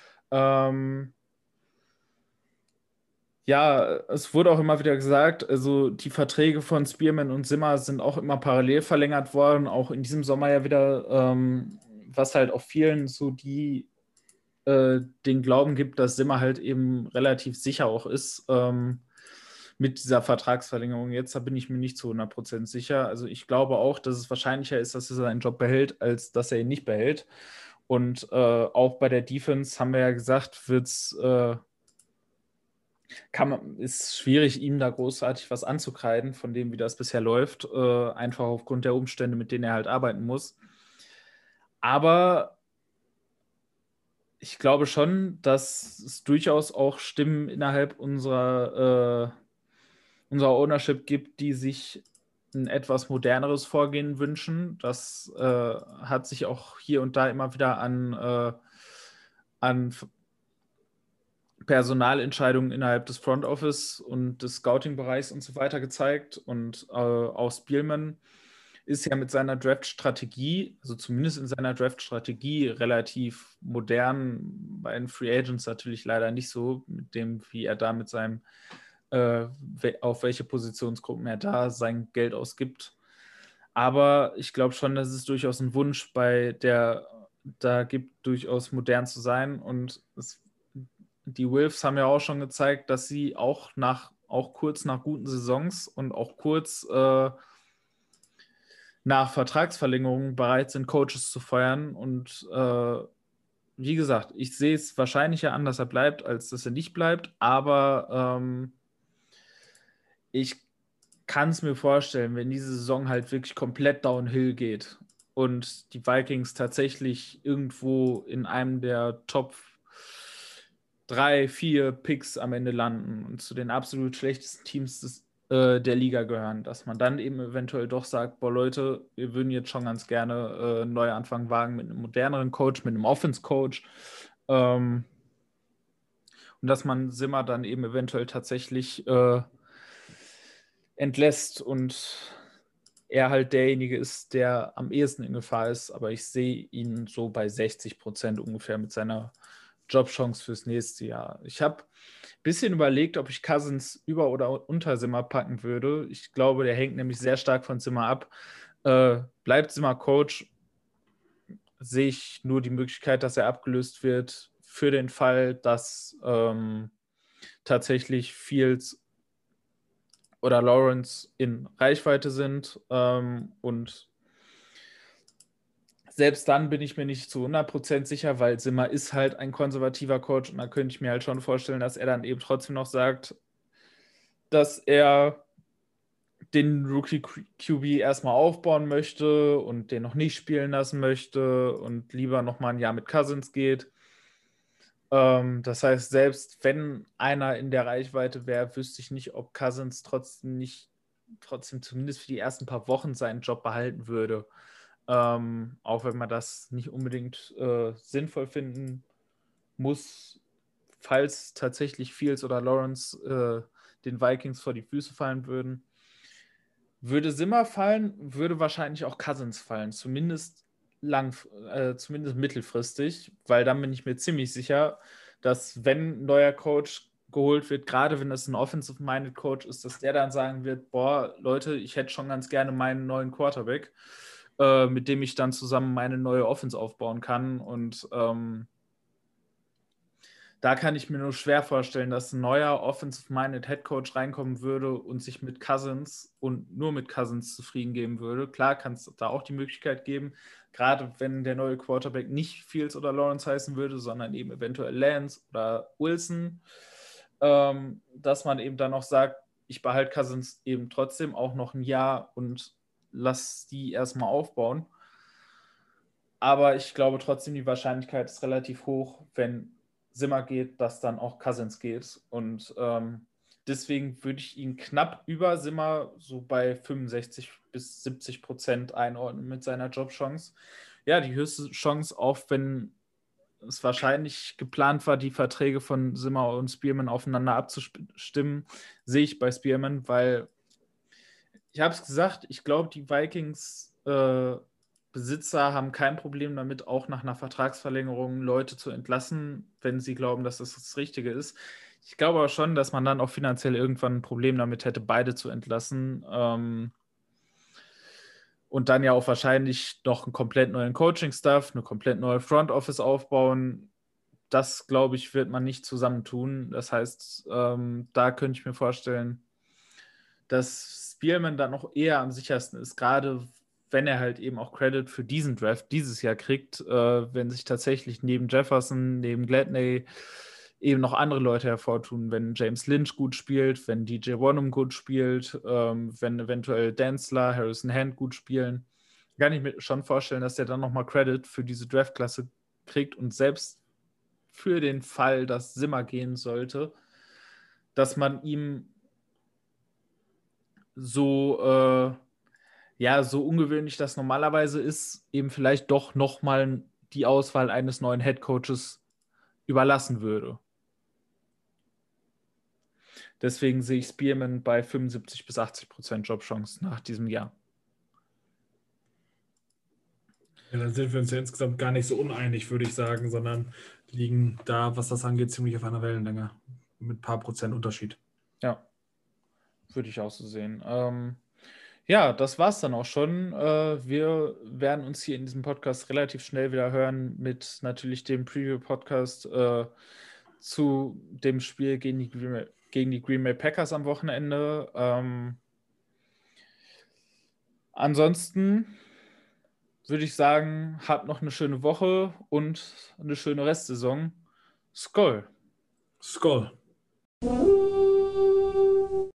Ja, es wurde auch immer wieder gesagt, also die Verträge von Spearman und Zimmer sind auch immer parallel verlängert worden, auch in diesem Sommer ja wieder, was halt auch vielen so den Glauben gibt, dass Zimmer halt eben relativ sicher auch ist mit dieser Vertragsverlängerung. Jetzt da bin ich mir nicht zu 100% sicher. Also ich glaube auch, dass es wahrscheinlicher ist, dass er seinen Job behält, als dass er ihn nicht behält. Und auch bei der Defense haben wir ja gesagt, ist schwierig, ihm da großartig was anzukreiden, von dem, wie das bisher läuft, einfach aufgrund der Umstände, mit denen er halt arbeiten muss. Aber ich glaube schon, dass es durchaus auch Stimmen innerhalb unserer Ownership gibt, die sich ein etwas moderneres Vorgehen wünschen. Das hat sich auch hier und da immer wieder an Personalentscheidungen innerhalb des Front Office und des Scouting-Bereichs und so weiter gezeigt. Und auch Spielman ist ja mit seiner Draft-Strategie, also zumindest in seiner Draft-Strategie, relativ modern. Bei den Free Agents natürlich leider nicht so, mit dem, wie er da mit seinem, auf welche Positionsgruppen er da sein Geld ausgibt. Aber ich glaube schon, dass es durchaus einen Wunsch da gibt, durchaus modern zu sein. Und die Wolves haben ja auch schon gezeigt, dass sie auch kurz nach guten Saisons und auch kurz nach Vertragsverlängerungen bereit sind, Coaches zu feuern. Und wie gesagt, ich sehe es wahrscheinlicher an, dass er bleibt, als dass er nicht bleibt. Aber ich kann es mir vorstellen, wenn diese Saison halt wirklich komplett downhill geht und die Vikings tatsächlich irgendwo in einem der Top 3, 4 Picks am Ende landen und zu den absolut schlechtesten Teams der Liga gehören, dass man dann eben eventuell doch sagt, boah Leute, wir würden jetzt schon ganz gerne einen Neuanfang wagen mit einem moderneren Coach, mit einem Offense-Coach. Und dass man Zimmer dann eben eventuell tatsächlich entlässt und er halt derjenige ist, der am ehesten in Gefahr ist. Aber ich sehe ihn so bei 60% ungefähr mit seiner Jobchance fürs nächste Jahr. Ich habe ein bisschen überlegt, ob ich Cousins über- oder unter Zimmer packen würde. Ich glaube, der hängt nämlich sehr stark von Zimmer ab. Bleibt Zimmer Coach, sehe ich nur die Möglichkeit, dass er abgelöst wird für den Fall, dass tatsächlich Fields oder Lawrence in Reichweite sind. Und selbst dann bin ich mir nicht zu 100% sicher, weil Zimmer ist halt ein konservativer Coach und da könnte ich mir halt schon vorstellen, dass er dann eben trotzdem noch sagt, dass er den Rookie QB erstmal aufbauen möchte und den noch nicht spielen lassen möchte und lieber nochmal ein Jahr mit Cousins geht. Das heißt, selbst wenn einer in der Reichweite wäre, wüsste ich nicht, ob Cousins trotzdem zumindest für die ersten paar Wochen seinen Job behalten würde. Auch wenn man das nicht unbedingt sinnvoll finden muss, falls tatsächlich Fields oder Lawrence den Vikings vor die Füße fallen würden. Würde Zimmer fallen, würde wahrscheinlich auch Cousins fallen, zumindest mittelfristig, weil dann bin ich mir ziemlich sicher, dass wenn ein neuer Coach geholt wird, gerade wenn es ein offensive-minded Coach ist, dass der dann sagen wird, boah, Leute, ich hätte schon ganz gerne meinen neuen Quarterback, mit dem ich dann zusammen meine neue Offense aufbauen kann und da kann ich mir nur schwer vorstellen, dass ein neuer offensive-minded Headcoach reinkommen würde und sich mit Cousins und nur mit Cousins zufrieden geben würde. Klar kann es da auch die Möglichkeit geben, gerade wenn der neue Quarterback nicht Fields oder Lawrence heißen würde, sondern eben eventuell Lance oder Wilson, dass man eben dann noch sagt, ich behalte Cousins eben trotzdem auch noch ein Jahr und lass die erstmal aufbauen. Aber ich glaube trotzdem, die Wahrscheinlichkeit ist relativ hoch, wenn Zimmer geht, dass dann auch Cousins geht. Und deswegen würde ich ihn knapp über Zimmer so bei 65-70% einordnen mit seiner Jobchance. Ja, die höchste Chance, auch wenn es wahrscheinlich geplant war, die Verträge von Zimmer und Spearman aufeinander abzustimmen, sehe ich bei Spearman, weil ich habe es gesagt, ich glaube, die Vikings Besitzer haben kein Problem damit, auch nach einer Vertragsverlängerung Leute zu entlassen, wenn sie glauben, dass das Richtige ist. Ich glaube aber schon, dass man dann auch finanziell irgendwann ein Problem damit hätte, beide zu entlassen. Und dann ja auch wahrscheinlich noch einen komplett neuen Coaching-Staff, eine komplett neue Front Office aufbauen. Das, glaube ich, wird man nicht zusammentun. Das heißt, da könnte ich mir vorstellen, dass Spearman dann noch eher am sichersten ist, gerade wenn er halt eben auch Credit für diesen Draft dieses Jahr kriegt, wenn sich tatsächlich neben Jefferson, neben Gladney eben noch andere Leute hervortun, wenn James Lynch gut spielt, wenn DJ Wonnum gut spielt, wenn eventuell Dantzler, Harrison Hand gut spielen, kann ich mir schon vorstellen, dass der dann nochmal Credit für diese Draftklasse kriegt und selbst für den Fall, dass Zimmer gehen sollte, dass man ihm so so ungewöhnlich das normalerweise ist, eben vielleicht doch nochmal die Auswahl eines neuen Headcoaches überlassen würde. Deswegen sehe ich Spearman bei 75-80% Jobchance nach diesem Jahr. Ja, dann sind wir uns ja insgesamt gar nicht so uneinig, würde ich sagen, sondern liegen da, was das angeht, ziemlich auf einer Wellenlänge. Mit ein paar Prozent Unterschied. Ja, würde ich auch so sehen. Ja, das war's dann auch schon. Wir werden uns hier in diesem Podcast relativ schnell wieder hören mit natürlich dem Preview-Podcast zu dem Spiel gegen die Green Bay Packers am Wochenende. Ansonsten würde ich sagen, habt noch eine schöne Woche und eine schöne Restsaison. Skol! Skull.